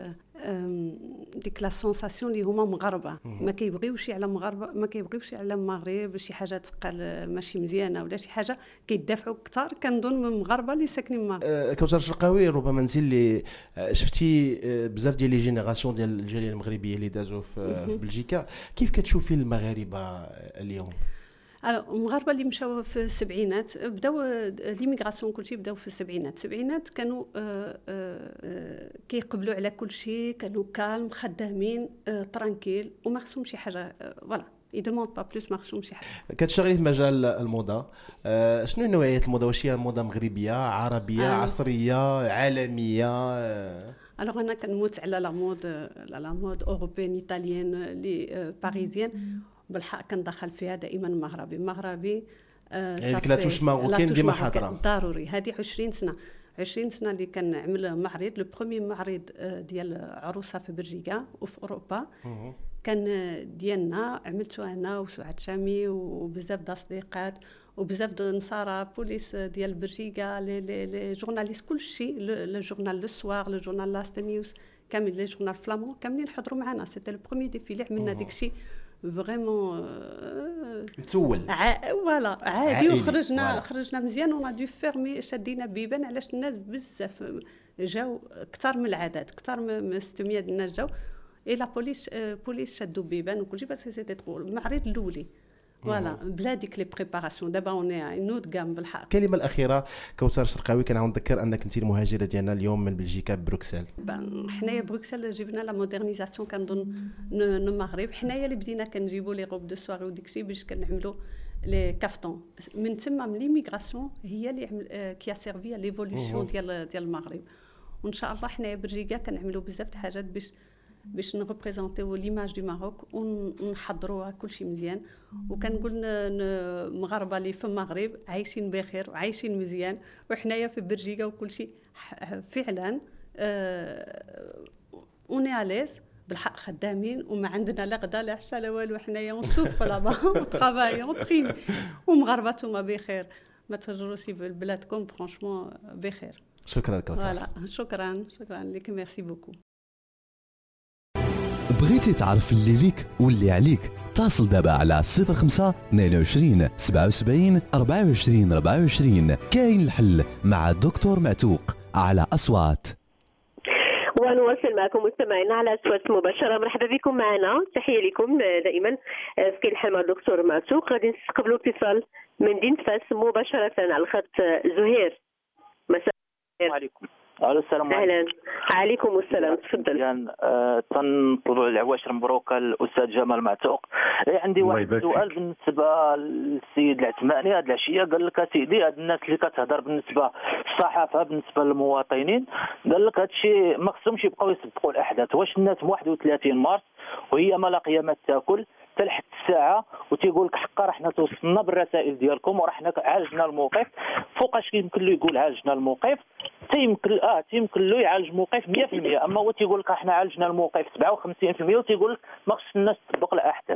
أم، ديك لا سونساسيون اللي هما مغاربه ما كيبغيوش على مغاربه ما كيبغيوش على المغرب شي حاجه تقال ماشي مزيانه ولا شي حاجه كيدافعوا اكثر كنظن من المغاربه اللي ساكنين المغرب. آه، كوثر الشرقاوي ربما انت اللي آه، شفتي آه، بزاف ديال لي جينيراسيون ديال الجاليه المغربيه اللي دازوا في آه، في بلجيكا، كيف كتشوفي المغاربه اليوم؟ الو المغاربه اللي مشاو في السبعينات بداو ليميغراسيون كلشي بداو في السبعينات السبعينات كانوا آه، آه، كيقبلوا على كل شيء كانوا كالم خدامين آه، ترانكيل وما خصهم شي حاجه فوالا يدوموند با بلوس ما خصهم شي حاجه. كتشتغلي في مجال الموضه، آه، شنو نوعيه الموضه؟ واش هي موضه مغربيه عربيه آه. عصريه عالميه؟ آه. الوغ انا كنموت على لا مود لا مود اوروبيان ايطاليان لي باريزيان بالحق كندخل فيها دائما مغربي مغربي آه يعني لا توش ماروكين ديما حاضره ضروري. هذه عشرين سنه عشرين سنه اللي كنعمل معرض لو بروميي معرض آه ديال عروسه في بلجيكا وفي اوروبا كان ديالنا عملته انا وسعاد شامي وبزاف د اصدقاء وبزاف د نصارى بوليس ديال بلجيكا لي لي لي جورناليست كلشي لو جورنال لو سوار لو جورنال لاست نيوز كامل لي جورنال فلامون كاملين حضروا معنا. سيتي لو بروميي ديفيلي عملنا داكشي فريمون تول فوالا عادي وخرجنا خرجنا مزيان ونا دو فيرمي شدينا بيبان علاش الناس بزاف جاو اكثر من العدد اكثر من ستمية د الناس جاو اي لا بوليس بوليس شدوا بيبان وكلشي باسكو سيتي تقول المعرض الاولي فوالا بلا ديك لي بريباراسيون دابا اوني نوت كام بالحق. الكلمه الاخيره كوثر الشرقاوي كنعاود نذكر انك انت المهاجره ديالنا اليوم من بلجيكا بروكسل. حنايا بروكسل جبنا لا مودرنيزاسيون كنظن المغرب حنايا اللي بدينا كنجيبوا لي روب دو سواري وداكشي باش كنعملوا لي كافتون من تما من ليميغراسيون هي اللي عمل كي سيرفي ليفولوسيون ديال ديال المغرب وان شاء الله حنايا بلجيكا كنعملوا بزاف د الحاجات باش باش نريبريزونطيو ليماج دو ماروك ونحضروها كلشي مزيان وكنقول المغاربه اللي في المغرب عايشين بخير وعايشين مزيان وحنايا في بلجيكا وكلشي فعلا اوني اليز بالحق خدامين وما عندنا لا غدا لا عشاء لا والو حنايا ونسوفوا لابا طرافاي اون ومغاربتهم بخير ما تهجروش في بلادكم فرانشمون بخير. شكرا كوثر. فوالا شكرا شكرا لك ميرسي بوكو. بغيتي تعرف اللي ليك واللي عليك اتصل دابا على صفر خمسة اثنين وعشرين سبعة وسبعين أربعة وعشرين أربعة وعشرين. كاين الحل مع الدكتور معتوق على أصوات. ونواصل معكم مستمعينا على أصوات مباشرة. مرحبا بكم معنا، تحية لكم دائما في كاين الحل مع الدكتور معتوق. غادي نستقبلوا اتصال من دين فاس مباشرة على الخط. زهير مساء الخير. عليكم. السلام عليكم. اهلا عليكم السلام. تفضل. آه تنطلب العواشر مبروكه الاستاذ جمال معتوق. عندي واحد السؤال بالنسبه للسيد العثماني هذه العشيه. قال لك سيدي هاد الناس اللي كتهضر بالنسبه للصحافه بالنسبه للمواطنين قال لك هذا الشيء ما خصهمش يبقاو يسبقوا الاحداث. واش الناس واحد وثلاثين مارس وهي ما لاقيه ما تاكل حتى لحد الساعه وتيقول لك حقا راه حنا توصلنا بالرسائل ديالكم وراه حنا عالجنا الموقف. فوقاش يمكن له يقول عالجنا الموقف؟ تيمكن اه تيمكن له يعالج الموقف مية في المية، اما هو تيقول لك حنا عالجنا الموقف سبعة وخمسين بالمية وتيقول لك ما خص الناس تطبق الاحداث.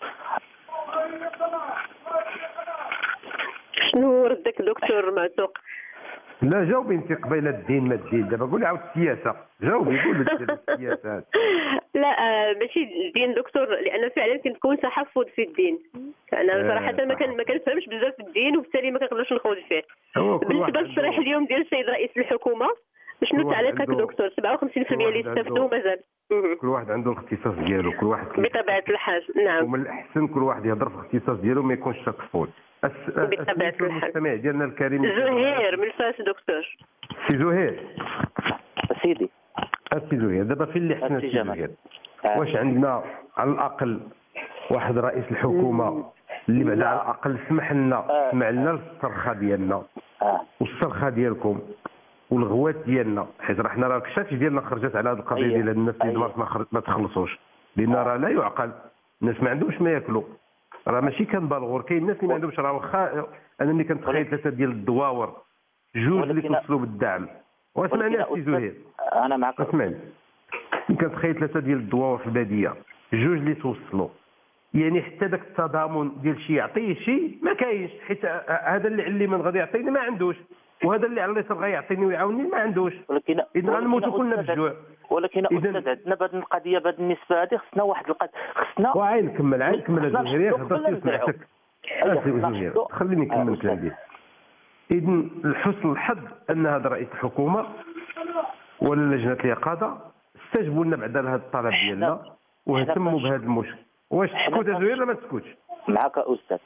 شنو ردك دكتور معتوق؟ لا جاوبي انت قبيله الدين ما الدين دابا قولي عاود السياسه. جاوبي قولي السياسه. لا ماشي الدين دكتور، لان فعلا كنكون تحفظ في الدين. انا صراحه ما كان ما كنفهمش بزاف في الدين وبالتالي ما كنقدرش نخوض فيه. بالنسبه للتصريح اليوم ديال السيد رئيس الحكومه شنو تعليقك دكتور؟ سبعة وخمسين بالمية اللي استفدوا مازال. كل واحد عنده الاختصاص ديالو، كل واحد بطبيعه الحال. نعم. ومن الاحسن كل واحد يهضر في الاختصاص ديالو ما يكونش شاكفول. بطبيعه الحال. المستمع ديالنا الكريم زهير من فاس دكتور. سي زهير سيدي. سي زهير دابا فين اللي حنا سي زهير؟ واش عندنا على الاقل واحد رئيس الحكومه اللي بعد على الاقل سمح لنا سمع لنا الصرخه ديالنا والصرخه ديالكم والغوات ديالنا، حيت راه حنا راه الكشاف ديالنا خرجت على هذه القضيه ديال الناس اللي ما ما تخلصوش، لان راه لا يعقل الناس ما عندهمش ما ياكلوا. راه ماشي كنبالغور، كاين الناس اللي ما عندهمش. راه واخا انا ملي كنتخيل ثلاثه ديال الدواور جوج اللي توصلوا بالدعم. واسمعني سي زهير انا معك اسمعني. ملي كنتخيل ثلاثه ديال الدواور في الباديه جوج اللي توصلوا، يعني حتى داك التضامن ديال شي يعطيه شي ما كاينش، حيت هذا اللي علي من غادي يعطيني ما عندوش، وهذا اللي على اليسار غيعطيني ويعاوني ما عندوش. ولكن اذا غنموتوا كلنا بالجوع. ولكن استاذ عندنا بهذه القضيه بهذه النسبه هذه خصنا واحد القد خصنا وعين نكمل عين نكمل هذه الجزئيه هضرتي سمعتك أيوة. خليني نكمل أيوة. كلامي. اذا لحسن الحظ ان هذا رئيس الحكومه ولا لجنه اليقظه استجبوا لنا بعد هذا الطلب ديالنا واهتموا بهذا المشكل. واش تسكت يا زهير ولا ما تسكتش؟ معك استاذ.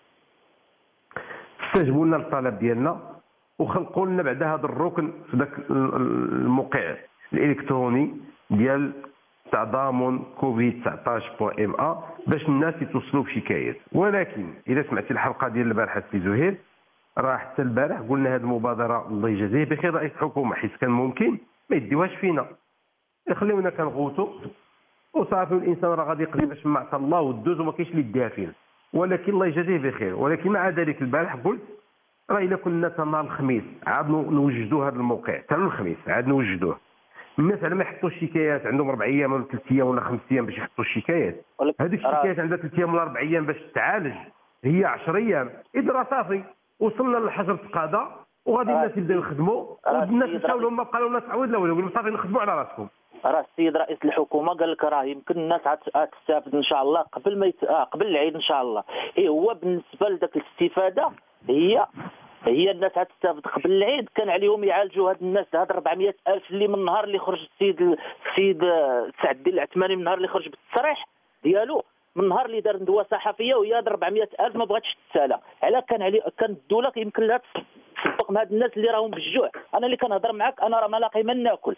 استجبوا لنا الطلب ديالنا وخلقوا لنا بعد هذا الركن في ذاك الموقع الالكتروني ديال تضامن كوفيد تسعطاش بوان ام ا باش الناس يتوصلوا بشكايات. ولكن اذا سمعتي الحلقه ديال البارحه سي زهير راه حتى البارح قلنا هذه المبادره الله يجازيه بخير رئيس الحكومه حيت كان ممكن ما يديوهاش فينا يخليونا كنغوتوا وصافي الانسان راه غادي يقضي باش ما عطى الله والدوز وما كاينش اللي يديها فينا. ولكن الله يجازيه بخير. ولكن مع ذلك البارح قلت راه الا كنا نهار الخميس عاد نوجدوا هذا الموقع حتى الخميس عاد نوجدوه. الناس على ما يحطوا الشكايات عندهم اربع ايام ولا ثلاث ايام ولا خمس ايام باش يحطوا الشكايات. هذيك الشكايات عندها ثلاث ايام ولا اربع ايام باش تعالج هي عشر ايام. اذا راه صافي وصلنا لحجر القضاء وغادي الناس يبداو يخدموا والناس مشاو لهم ما بقى لهم تعود لا والو صافي نخدموا على راسكم. راه السيد رئيس الحكومه قال لك راه يمكن الناس تستافد ان شاء الله قبل ما يت... آه قبل العيد ان شاء الله. اي هو بالنسبه لذاك الاستفاده هي هي الناس تستافد قبل العيد كان عليهم يعالجوا هاد الناس هاد أربعمائة ألف اللي من النهار اللي خرج السيد السيد سعد الدين العثماني من النهار اللي خرج بالتصريح ديالو من النهار اللي دار ندوه صحفيه وهي هاد أربعمائة ألف ما بغاتش تسالى على كان علي كان الدوله يمكن لها تصدق مع هاد الناس اللي راهم بالجوع. انا اللي كنهضر معاك انا راه ما لاقي ما ناكل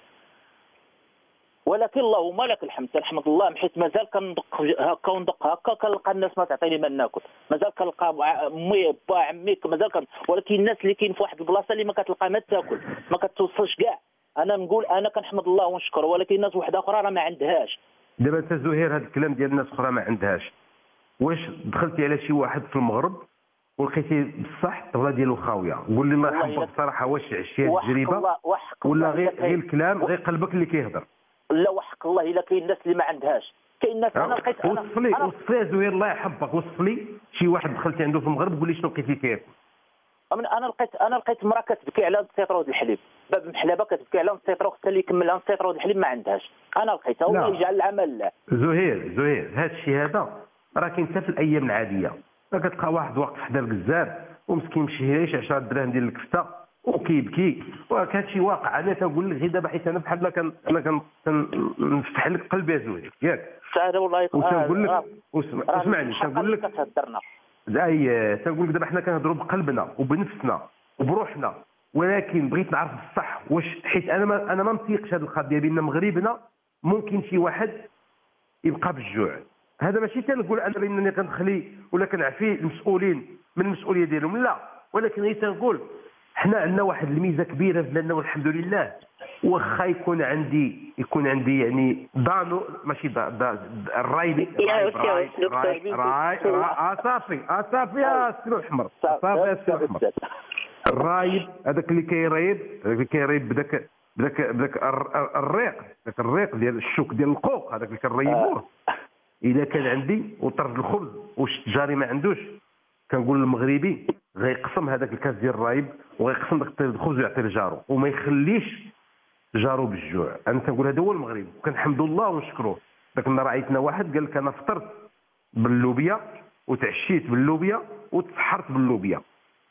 ولكن اللهم لك الحمد نحمد الله حيت مازال كندق هكا وندق هكا كنلقى الناس ما تعطيني ما ناكل مازال كنلقى امي با عمي مازال كن ولكن الناس اللي كاين في واحد البلاصه اللي ما كتلقى ما تاكل ما كتوصلش كاع. انا نقول انا كنحمد الله ونشكر ولكن الناس واحده اخرى راه ما عندهاش. دابا انت زهير هذا الكلام ديال الناس اخرى ما عندهاش واش دخلتي على شي واحد في المغرب ولقيتي بصح الطبله ديالو خاويه قول لي الله يحفظك بصراحه واش عشتي التجربه ولا غير غير الكلام غير قلبك اللي كيهضر؟ لا وحق الله الا كاين الناس اللي ما عندهاش كاين ناس انا لقيت انا وصف لي وصف لي زهير الله يحفظك وصف لي شي واحد دخلتي عنده في المغرب قول لي شنو لقيتي كياكل. انا لقيت انا لقيت مراه كتبكي على السيطرو ديال الحليب باب محلبه كتبكي على السيطرو حتى اللي يكمل على السيطرو ديال الحليب ما عندهاش. انا لقيتها والله يجعل العمل لا زهير زهير هذا الشيء هذا راه كاين حتى في الايام العاديه كتلقى واحد واقف حدا الكزار ومسكين مشي عشرة دراهم ديال الكفته وكيبكي وهذا الشيء واقع. انا تنقول لك غير دابا حيت انا بحال كان انا كنفتح لك قلبي يا زهير ياك ساعه والله وتنقول لك اسمعني تنقول لك كتهضرنا اي تنقول لك دابا حنا كنهضروا بقلبنا وبنفسنا وبروحنا ولكن بغيت نعرف بصح واش حيت انا ما انا ما متيقش هذه القضيه بان مغربنا ممكن شي واحد يبقى بالجوع. هذا ماشي تنقول انا بانني كنخلي ولا كنعفي المسؤولين من المسؤوليه ديالهم لا ولكن غير تنقول حنا عندنا واحد الميزه كبيره في بلادنا والحمد لله. واخا يكون عندي يكون عندي يعني دانو ماشي دا دا الرايب يا راي راي راي صافي صافي يا السلو الاحمر صافي يا السلو الاحمر الرايب هذاك اللي كيريب هذاك اللي كيريب بداك بداك بداك الريق ذاك الريق ديال الشوك ديال القوق هذاك اللي كنريبوه اذا كان عندي وطرد الخبز واش التجاري ما عندوش كنقول للمغربي غيقسم هذاك الكاس ديال الرايب وغيقسم داك الخبز ويعطي لجارو وما يخليش جارو بالجوع. انا تنقول هذا هو المغرب وكنحمدوا الله ونشكروه. ذاك النهار عيطنا واحد قال لك انا فطرت باللوبيا وتعشيت باللوبيا وتسحرت باللوبيا.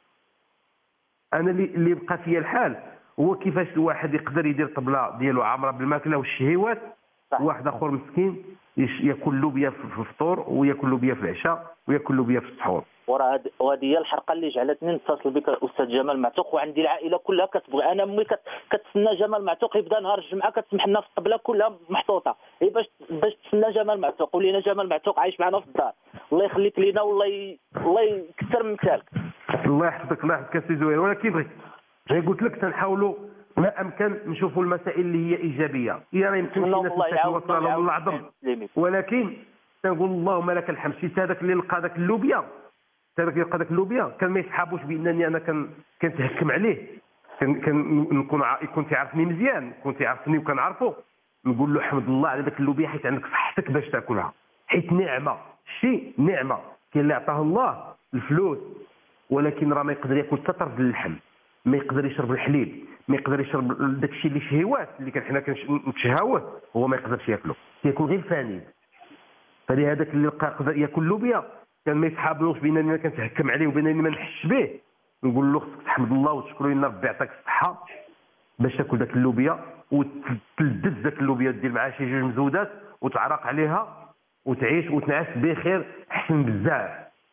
انا اللي اللي بقى فيا الحال هو كيفاش الواحد يقدر يدير طبله ديالو عامره بالماكله والشهيوات واحد اخر مسكين ياكل لوبيا في الفطور وياكل لوبيا في العشاء وياكل لوبيا في السحور. وراه وهذه هي الحلقه اللي جعلتني نتصل بك استاذ جمال معتوق وعندي العائله كلها كتبغي. انا امي كتسنى جمال معتوق يبدا نهار الجمعه كتسمح لنا في الطبله كلها محطوطه هي باش باش تسنى جمال معتوق ولينا جمال معتوق عايش معنا في الدار. الله يخليك لينا والله ي... الله يكثر من مثالك. الله يحفظك الله يحفظك سي زهير. ولكن بغيت غير قلت لك تنحاولوا ما امكن نشوفوا المسائل اللي هي ايجابيه. هي راه يمكن شي ناس توصل لهم العظم ولكن تنقول اللهم لك الحمد. شي هذاك اللي لقى ذاك اللوبيا هذاك اللي لقى ذاك اللوبيا كان ما يسحابوش بانني انا كان كنتهكم عليه كان كان نكون كنت يعرفني مزيان كنت يعرفني وكنعرفو نقول له حمد الله على ذاك اللوبيا حيت عندك صحتك باش تاكلها حيت نعمه شي نعمه كاين اللي عطاه الله الفلوس ولكن راه ما يقدر ياكل حتى طرف اللحم ما يقدر يشرب الحليب ما يقدر يشرب داك الشيء اللي شهوات اللي كان حنا كنتشهاوه هو ما يقدرش ياكله، كيكون غير فاني. فلهذاك اللي لقى يقدر ياكل لوبيا كان ما يتحابلوش بينني انا كنتهكم عليه وبينني ما نحش به، نقول له خصك تحمد الله وتشكروا لنا ربي يعطيك الصحه باش تاكل داك اللوبيا وتلذذ داك اللوبيا، دير معها شي جوج مزودات وتعرق عليها وتعيش وتنعس بخير احسن بزاف.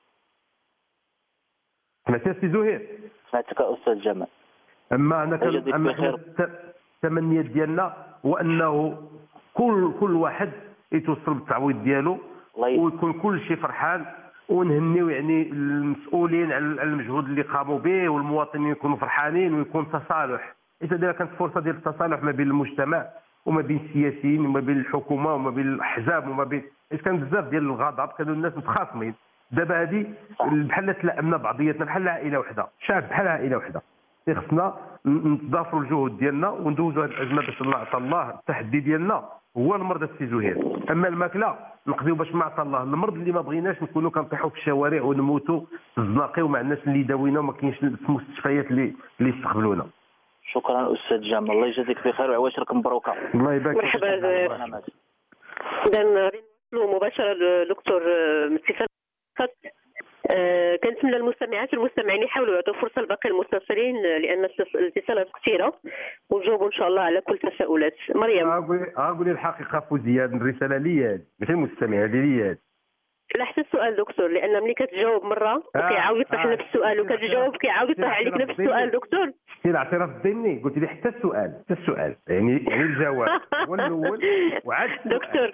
سمعتي سي زهير؟ سمعتك استاذ جمال. اما انا كان اما حنا التمنيات ديالنا هو انه كل كل واحد يتوصل بالتعويض ديالو ويكون كل شيء فرحان، ونهنيو يعني المسؤولين على المجهود اللي قاموا به والمواطنين يكونوا فرحانين ويكون تصالح. اذا كانت فرصه ديال التصالح ما بين المجتمع وما بين السياسيين وما بين الحكومه وما بين الاحزاب وما بين كان بزاف ديال الغضب، كانوا الناس متخاصمين. دابا هذه بحال تلائمنا بعضياتنا بحال عائله وحده، شعب بحال عائله وحده. خصنا نتضافروا الجهود ديالنا وندوزوا هذه الازمه باش الله عطى الله. التحدي ديالنا هو المرض السي زهير، اما الماكله نقضيو باش ما عطى الله. المرض اللي ما بغيناش نكونوا كنطيحوا في الشوارع ونموتوا الزناقي وما عندناش اللي يداوينا وما كاينش المستشفيات اللي اللي يستقبلونا. شكرا استاذ جمال، الله يجازيك بخير وعواشرك مبروكه. الله يبارك فيك. مرحبا. اذا غادي نوصلوا مباشره للدكتور مستفاد. أه كنتمنى المستمعات والمستمعين يحاولوا يعطوا فرصه لباقي المتصلين لان الاتصالات كثيره ونجاوبوا ان شاء الله على كل التساؤلات. مريم اقول الحقيقه فوزيه الرساله لي ماشي المستمع هذه لي لا حتى السؤال دكتور، لان ملي كتجاوب مره وكيعاود يطرح نفس السؤال وكتجاوب كيعاود يطرح عليك نفس السؤال دكتور. سي الاعتراف الضمني قلت لي حتى السؤال حتى السؤال يعني يعني الجواب هو الاول وعاد دكتور.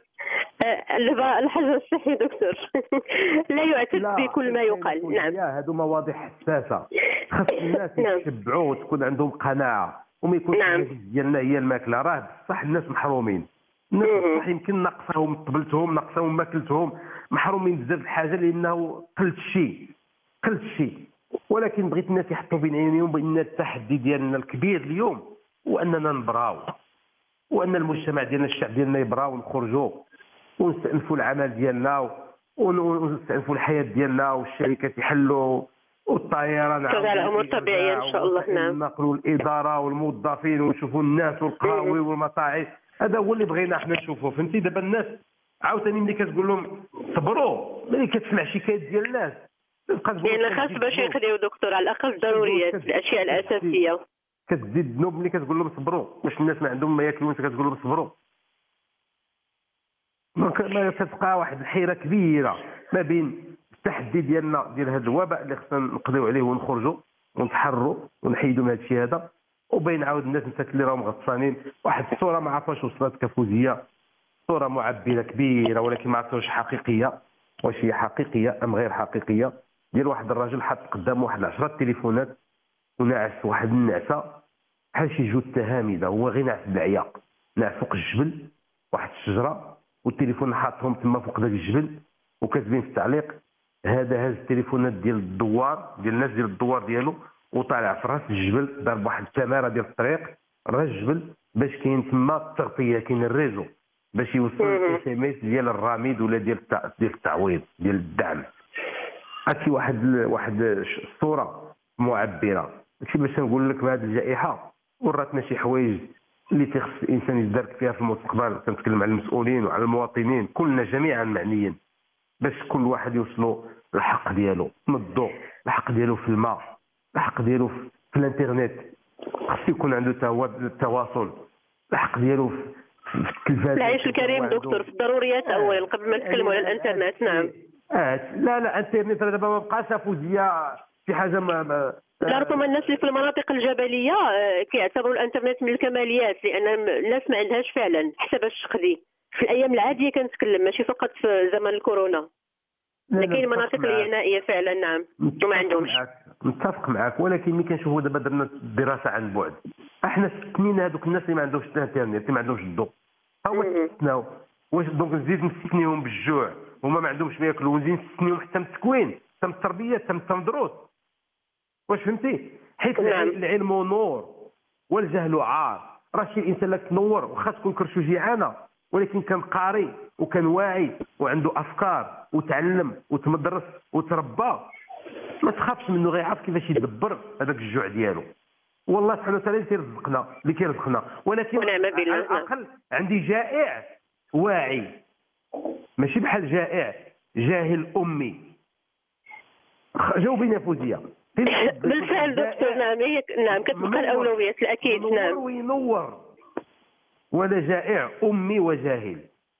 الحجر الصحي دكتور لا يعتد بكل ما يقال. نعم هذو مواضيع حساسه خاص الناس يتشبعوا وتكون عندهم قناعه وما يكونش نعم. ديالنا هي الماكله. راه بصح الناس محرومين، الناس بصح يمكن نقصهم طبلتهم نقصهم ماكلتهم، محرومين بزاف الحاجه لانه قلت الشيء قلت الشيء. ولكن بغيت الناس يحطوا بين عينيهم بان التحدي ديالنا الكبير اليوم هو اننا نبراو، وان المجتمع ديالنا الشعب ديالنا يبراو ونخرجوا ونستأنفوا العمل ديالنا ونستأنفوا الحياه ديالنا والشركات يحلوا والطيران ترجع الامور طبيعيه ان شاء الله. نعم النقل والاداره والموظفين ونشوفوا الناس والقهاوي والمطاعم. هذا هو اللي بغينا احنا نشوفوه. فهمتي دابا الناس عاوتاني ملي كتقول لهم صبروا ملي كتسمع شكايات ديال الناس لان خاص باش يقضيو دكتور على الاقل الضروريات الاشياء الاساسيه. كتزيد ذنوب ملي كتقول لهم صبروا باش الناس ما عندهم ما ياكلوا وانت كتقول لهم صبروا. ما كتبقى واحد الحيره كبيره ما بين التحدي ديالنا ديال هذا الوباء اللي خصنا نقضيو عليه ونخرجوا ونتحروا ونحيدوا من هذا الشيء هذا، وبين عاود الناس نتا اللي راهم غطسانين. واحد الصوره ما عرفاش وصلت كفوزيه، صوره معبره كبيره ولكن ما عرفتوش حقيقيه واش هي حقيقيه ام غير حقيقيه، ديال واحد الراجل حط قدامه واحد عشرة تليفونات ونعس واحد النعسه بحال شي جثه هامده، هو غير نعس بعياق نعس فوق الجبل واحد الشجره والتليفون حاطهم تما فوق ذاك الجبل وكاتبين في التعليق هذا هاز التليفونات ديال الدوار ديال الناس ديال الدوار ديالو وطالع في راس الجبل ضرب واحد التماره ديال الطريق راه الجبل باش كاين تما التغطيه كاين الريزو باش يوصل الاس ام اس ديال الرميد ولا ديال ديال التعويض ديال الدعم. هادشي واحد واحد الصوره معبره. هادشي باش نقول لك بهذه الجائحه وراتنا شي حوايج اللي تخص الانسان يتدارك فيها في المستقبل. كنتكلم على المسؤولين وعلى المواطنين كلنا جميعا معنيين باش كل واحد يوصلوا الحق ديالو من الضوء، الحق ديالو في الماء، الحق ديالو في الانترنت، خص يكون عنده تا هو التواصل، الحق ديالو في التلفاز. العيش الكريم دكتور في الضروريات اولا قبل ما نتكلموا على الانترنت. نعم اه لا لا انترنت دابا ما بقاش فوزيه شي حاجه ما لا ربما الناس اللي في المناطق الجبليه كيعتبروا الانترنت من الكماليات لان الناس ما عندهاش فعلا حتى باش تقضي في الايام العاديه. كنتكلم ماشي فقط في زمن الكورونا، كاين مناطق اللي هي نائيه فعلا. نعم وما عندهمش. متفق معك ولكن ملي كنشوفوا دابا درنا دراسه عن بعد احنا ستنينا هذوك الناس اللي ما عندهمش الانترنت اللي ما عندهمش الضوء هو استثناو. واش دونك نزيد نستثنيهم بالجوع هما ما عندهمش ما ياكلوا ونزيد نستثنيهم حتى من التكوين حتى من التربيه حتى من التمدروس. واش فهمتي؟ حيت العلم نور والجهل عار. راه شي الانسان لك تنور واخا تكون كرشو جيعانه ولكن كان قاري وكان واعي وعنده افكار وتعلم وتمدرس وتربى ما تخافش منه، غيعرف كيفاش يدبر هذاك الجوع ديالو والله سبحانه وتعالى تيرزقنا اللي كيرزقنا، ولكن ونعم بالله. على الاقل عندي جائع واعي، ماشي بحال جائع جاهل امي. خ- جاوبيني يا فوزيه. بالفعل دكتور، نعم هي نعم كتبقى الاولويات الاكيد. منور نعم وينور، ولا جائع امي وجاهل.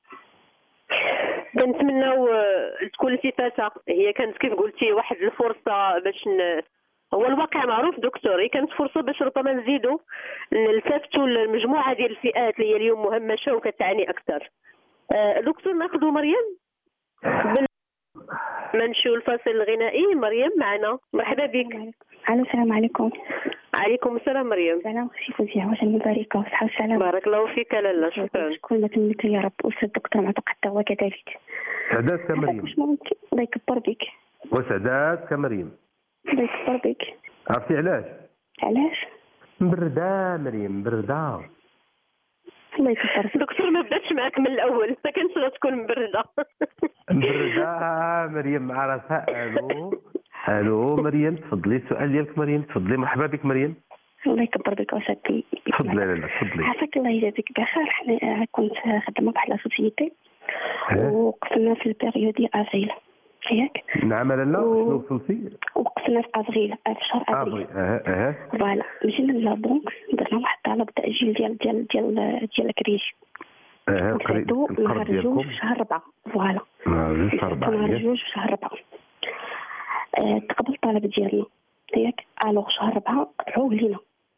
كنتمناو آه، تكون التفاته، هي كانت كيف قلتي واحد الفرصه باش ن... هو الواقع معروف دكتور، هي كانت فرصه باش ربما نزيدوا نلتفتوا المجموعه ديال الفئات اللي هي اليوم مهمشه وكتعاني اكثر. آه، دكتور ناخذوا مريم بن... منشو الفاصل الغنائي. مريم معنا، مرحبا بك. الو السلام عليكم. عليكم السلام مريم. سلام اختي فوزيه، واش مباركه وصحه وسلامه. بارك الله فيك لاله، شكرا. شكون مثلك يا رب، استاذ دكتور معتق حتى هو كذلك. سعدات كمريم. واش ممكن الله يكبر بك. وسعدات كمريم. الله يكبر بك. عرفتي علاش؟ علاش؟ مبرده مريم، مبرده. الله يكبر بك. دكتور ما بداتش معك من الاول، ما كانش غتكون مبرده. مبرده مريم مع راسها. الو الو مريم، تفضلي السؤال ديالك مريم، تفضلي. مرحبا بك مريم. الله يكبر بك وسعدتي. تفضلي لاله تفضلي. عافاك الله يجازيك بخير. حنا كنت خدامه بحال سوسيتي وقفنا في البيريود ديال افريل ياك. نعم لاله، شنو وصلتي؟ وقفنا في افريل في شهر افريل. اه اه فوالا مشينا للبنك درنا واحد الطلب تاجيل ديال ديال ديال ديال الكريدي. اه نخدو نهار جوج في شهر ربعة. فوالا نهار شهر ربعة نهار جوج في شهر ربعة. آه، تقبل الطلب ديالنا ياك. الوغ شهر ربعة قطعوه لينا.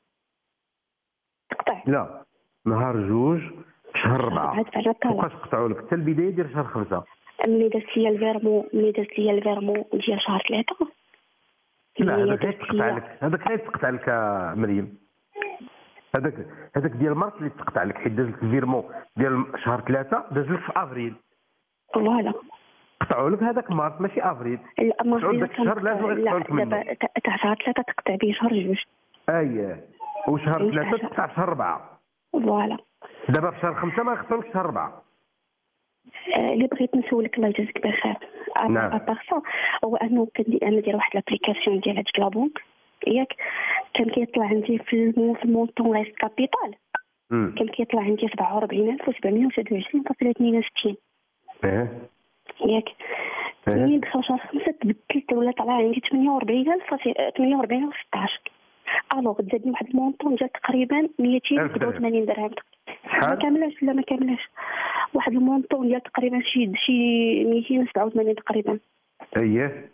تقطع لا نهار جوج شهر ربعة. دفعنا الطلب. وقاش قطعوا لك حتى البداية ديال شهر خمسة؟ ملي درت ليا الفيرمون ملي درت ليا الفيرمون ديال شهر ثلاثة. لا هذاك غير تقطع لك، هذاك غير تقطع لك يا مريم. هذاك هذاك ديال مارس اللي تقطع لك، حيت داز لك الفيرمون ديال شهر ثلاثة داز لك في افريل. فوالا قطعوا لك هذاك مارس ماشي افريل. لا قطعوا لك الشهر لازم يقطعوا لك منه. دابا تاع شهر ثلاثة تقطع به شهر جوج. اييه، وشهر ثلاثة تقطع في شهر ربعة. فوالا دابا في شهر خمسة ما يقطعوا لك شهر ربعة. اللي بغيت نسولك الله يجازيك بخير. نعم. ابارسا هو انه كندير انا ندير واحد لابليكاسيون ديال هذيك لابونك ياك. كان كيطلع عندي في المو في المونطون ريست كابيتال كان كيطلع عندي سبعة وأربعين ألف وسبعمية وسبعة وعشرين فاصلة اثنين وستين اه ياك. ملي دخل شهر خمسة تبدلت ولا طلع عندي ثمانية وأربعين ألف ثمانية وأربعين وستاش. الوغ زادني واحد المونطون ديال تقريبا مئتين وثمانية وثمانين درهم. ما كاملاش لا ما كاملاش واحد المونطون ديال تقريبا شي شي مئتين وسبعة وثمانين تقريبا. اييه.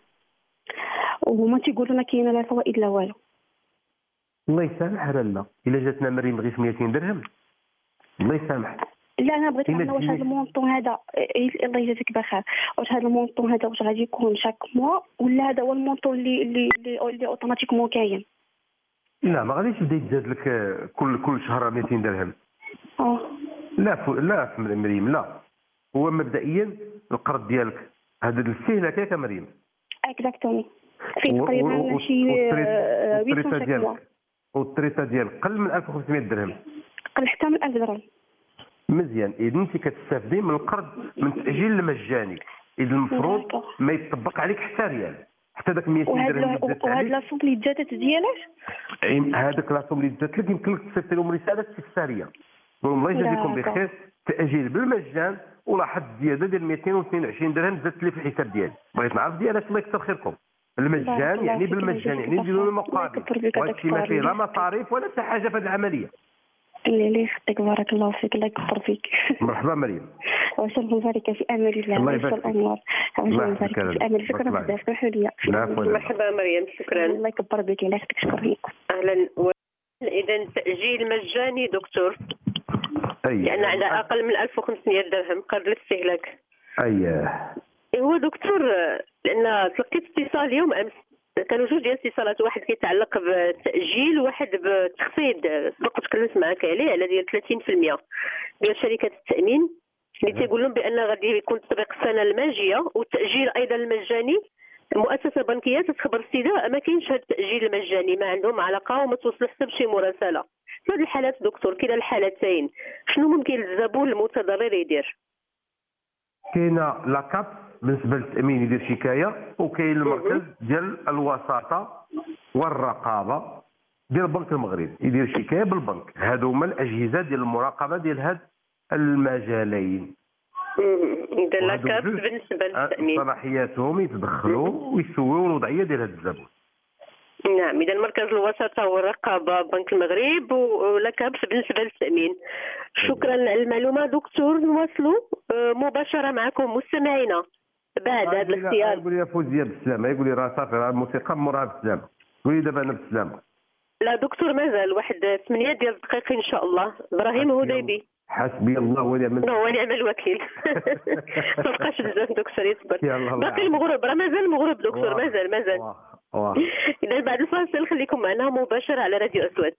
وهما تيقولوا ما كاينه لا فوائد لا والو. الله يسامح لاله، الا جاتنا مريم غير مئتين درهم الله يسامح. لا انا بغيت نعرف واش هذا المونطون هذا الله يجازيك بخير، واش هذا المونطون هذا واش غادي يكون شاك موا ولا هذا هو المونطون اللي اللي اللي اوتوماتيكمون كاين؟ لا ما غاديش يبدا يتزاد لك كل كل شهر مئتين درهم. اه لا ف... لا مريم لا، هو مبدئيا القرض ديالك هذا الاستهلاك ياك مريم. اكزاكتومي في تقريبا شي والطريطه ديالك والطريطه ديالك قل من ألف وخمسمائة درهم. قل حتى من ألف درهم. مزيان، اذا انت كتستافدي من القرض من التاجيل المجاني، اذا المفروض ما يطبق عليك حتى ريال، حتى داك مئتين درهم. وهاد لاصوم اللي تزادت ديالاش؟ هذاك لاصوم اللي تزادت لك يمكن لك تصيفط لهم رساله استفساريه الله يجازيكم بخير تاجيل بالمجان، ولاحظ زياده ديال مئتين واثنين وعشرين درهم زادت لي في الحساب ديالي. بغيت نعرف ديالك الله يكثر خيركم. المجان يعني بالمجان يعني بدون المقابل، وهادشي ما فيه لا مصاريف ولا حتى حاجه في هذه العمليه. اللي اللي يخطيك بارك الله فيك الله يكثر فيك. مرحبا مريم. وسلم وبارك في امل الله. الله يبارك الانوار. الله يبارك في امل. شكرا بزاف اسمحوا لي. مرحبا مريم شكرا. الله يكبر بك الله يخليك شكرا لك. اهلا. اذا تاجيل مجاني دكتور. اي يعني على اقل من ألف وخمسمائة درهم قرض الاستهلاك. اييه. هو دكتور لان تلقيت اتصال اليوم امس، كانوا جوج ديال الاتصالات، واحد كيتعلق بالتاجيل وواحد بالتخفيض سبق تكلمت معك عليه على ديال ثلاثين بالمئة ديال شركه التامين اللي تيقول لهم بان غادي يكون تطبيق السنه الماجيه والتاجيل ايضا المجاني. المؤسسه البنكيه تتخبر السيده ما كاينش هذا التاجيل المجاني، ما عندهم علاقه وما توصل حتى بشي مراسله. في هذه الحالات دكتور كلا الحالتين شنو ممكن الزبون المتضرر يدير؟ كاينه لاكاب بالنسبه للتامين يدير شكايه، وكاين المركز ديال الوساطه والرقابه ديال البنك المغربي، يدير شكايه بالبنك. هادو هما الاجهزه ديال المراقبه ديال هاد المجالين. اذا لاكاب بالنسبه للتامين صلاحياتهم يتدخلوا ويسويوا الوضعيه ديال هاد الزبون. نعم، اذا مركز الوساطه والرقابه بنك المغرب ولاكاب بالنسبه للتامين. شكرا على المعلومه دكتور. نواصلوا مباشره معكم مستمعينا بعد هذا الاختيار. يقول لي فوزيه بالسلامه، يقول لي راه صافي راه الموسيقى موراها بالسلامه، قول لي دابا انا بالسلامه. لا دكتور مازال واحد ثمانية ديال الدقائق ان شاء الله. ابراهيم هديبي. حسبي الله ونعم الوكيل. هو نعم الوكيل. ما بقاش بزاف دكتور يصبر. باقي المغرب راه مازال مغرب دكتور، مازال مازال. اذا بعد الفاصل خليكم معنا مباشره على راديو اسود.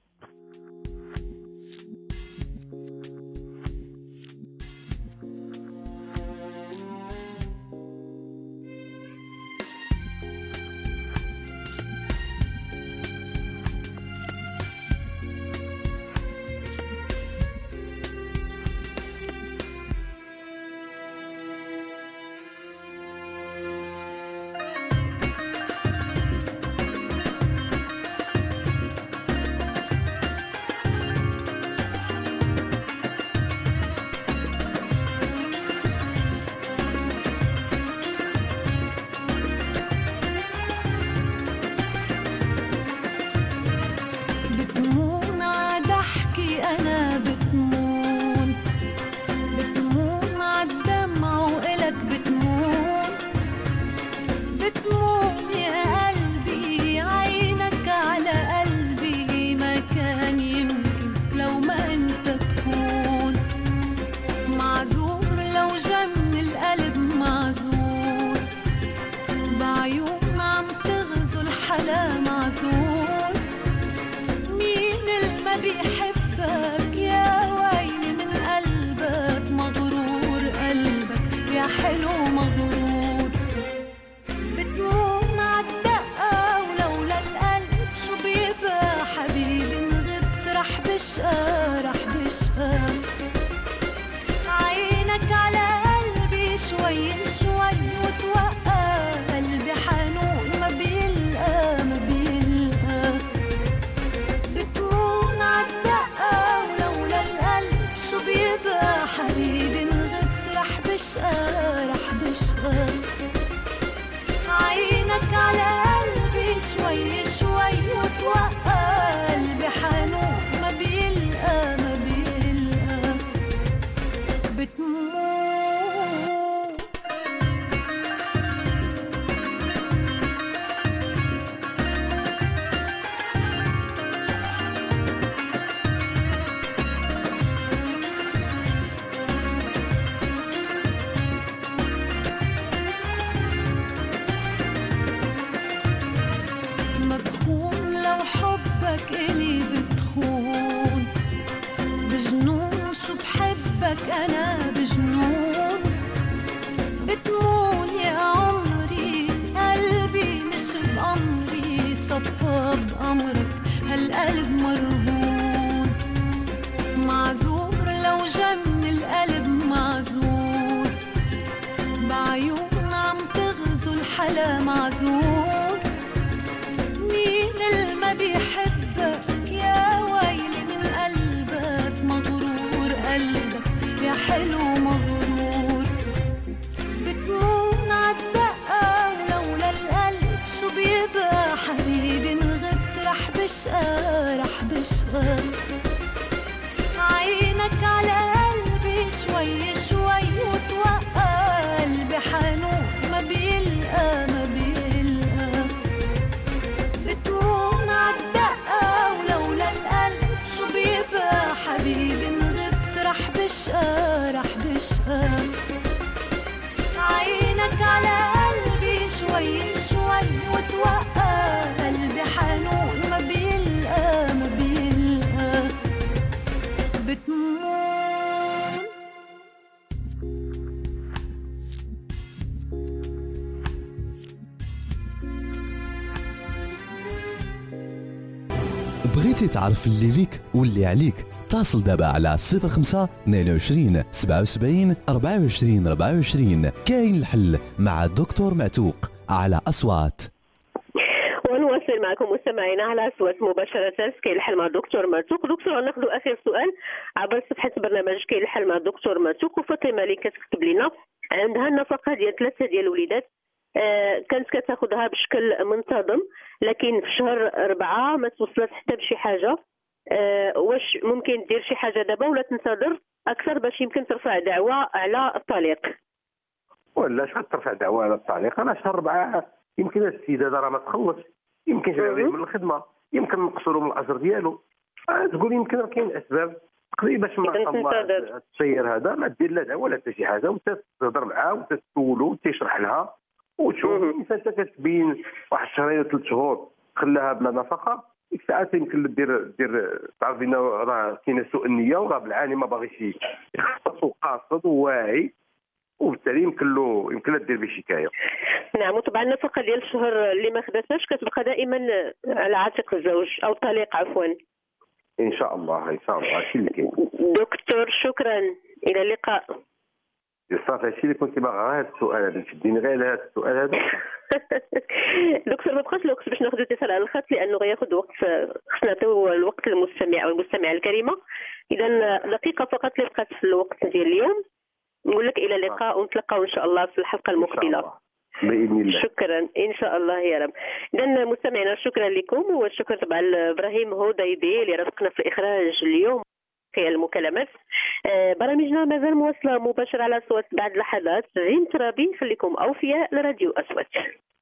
بغيتي تعرف اللي ليك واللي عليك؟ اتصل دابا على صفر خمسة اثنين وعشرين سبعة وسبعين أربعة وعشرين أربعة وعشرين. كاين الحل مع الدكتور معتوق على أصوات. ونواصل مع معكم مستمعينا على أصوات مباشرة كي الحل مع الدكتور مرزوق. دكتور ناخذ آخر سؤال عبر صفحة برنامج كي الحل مع الدكتور مرزوق. وفاطمة اللي كتكتب لنا عندها النفقة ديال ثلاثة ديال الوليدات آه كانت كتاخذها بشكل منتظم، لكن في شهر أربعة ما توصلت حتى بشي حاجة. آه واش ممكن دير شي حاجة دابا ولا تنتظر أكثر باش يمكن ترفع دعوة على الطليق؟ ولا شحال ترفع دعوة على الطليق؟ أنا شهر أربعة يمكن السيدة راه ما تخلص، يمكن جاي من الخدمة، يمكن نقصروا من الأجر ديالو. آه تقول يمكن راه كاين أسباب تقدري باش ما الله التسير هذا ما دير لا دعوة ولا حتى شي حاجة، وتهضر معاه وتسولو وتشرح لها وتشوف. الانسان حتى كتبين واحد شهرين ولا ثلاث شهور خلاها بلا نفقه، ديك الساعات يمكن دير دير تعرف بان راه كاين سوء النيه وراه بالعاني ما باغيش يخلص وقاصد وواعي، وبالتالي يمكن له يمكن دير به شكايه. نعم. وطبعا النفقه ديال الشهر اللي ما خداتهاش كتبقى دائما على عاتق الزوج او الطليق عفوا. ان شاء الله ان شاء الله هادشي اللي كاين. دكتور شكرا، الى اللقاء. صافي هادشي اللي كنت باغا، غير هذا السؤال هذا تشديني غير هذا السؤال هذا. دكتور ما بقاش الوقت باش ناخذ اتصال على الخط لانه غياخذ وقت، خصنا نعطيو الوقت للمستمع او المستمعه الكريمه. اذا دقيقه فقط اللي بقات في الوقت ديال اليوم، نقول لك الى اللقاء ونتلقاو ان شاء الله في الحلقه المقبله باذن الله. شكرا ان شاء الله يا رب. اذا مستمعينا شكرا لكم، والشكر طبعا لابراهيم هوديبي اللي رافقنا في اخراج اليوم في المكالمات. آه برامجنا مازال مواصله مباشره على صوت بعد لحظات. زين ترابي، خليكم اوفياء لراديو أصوات.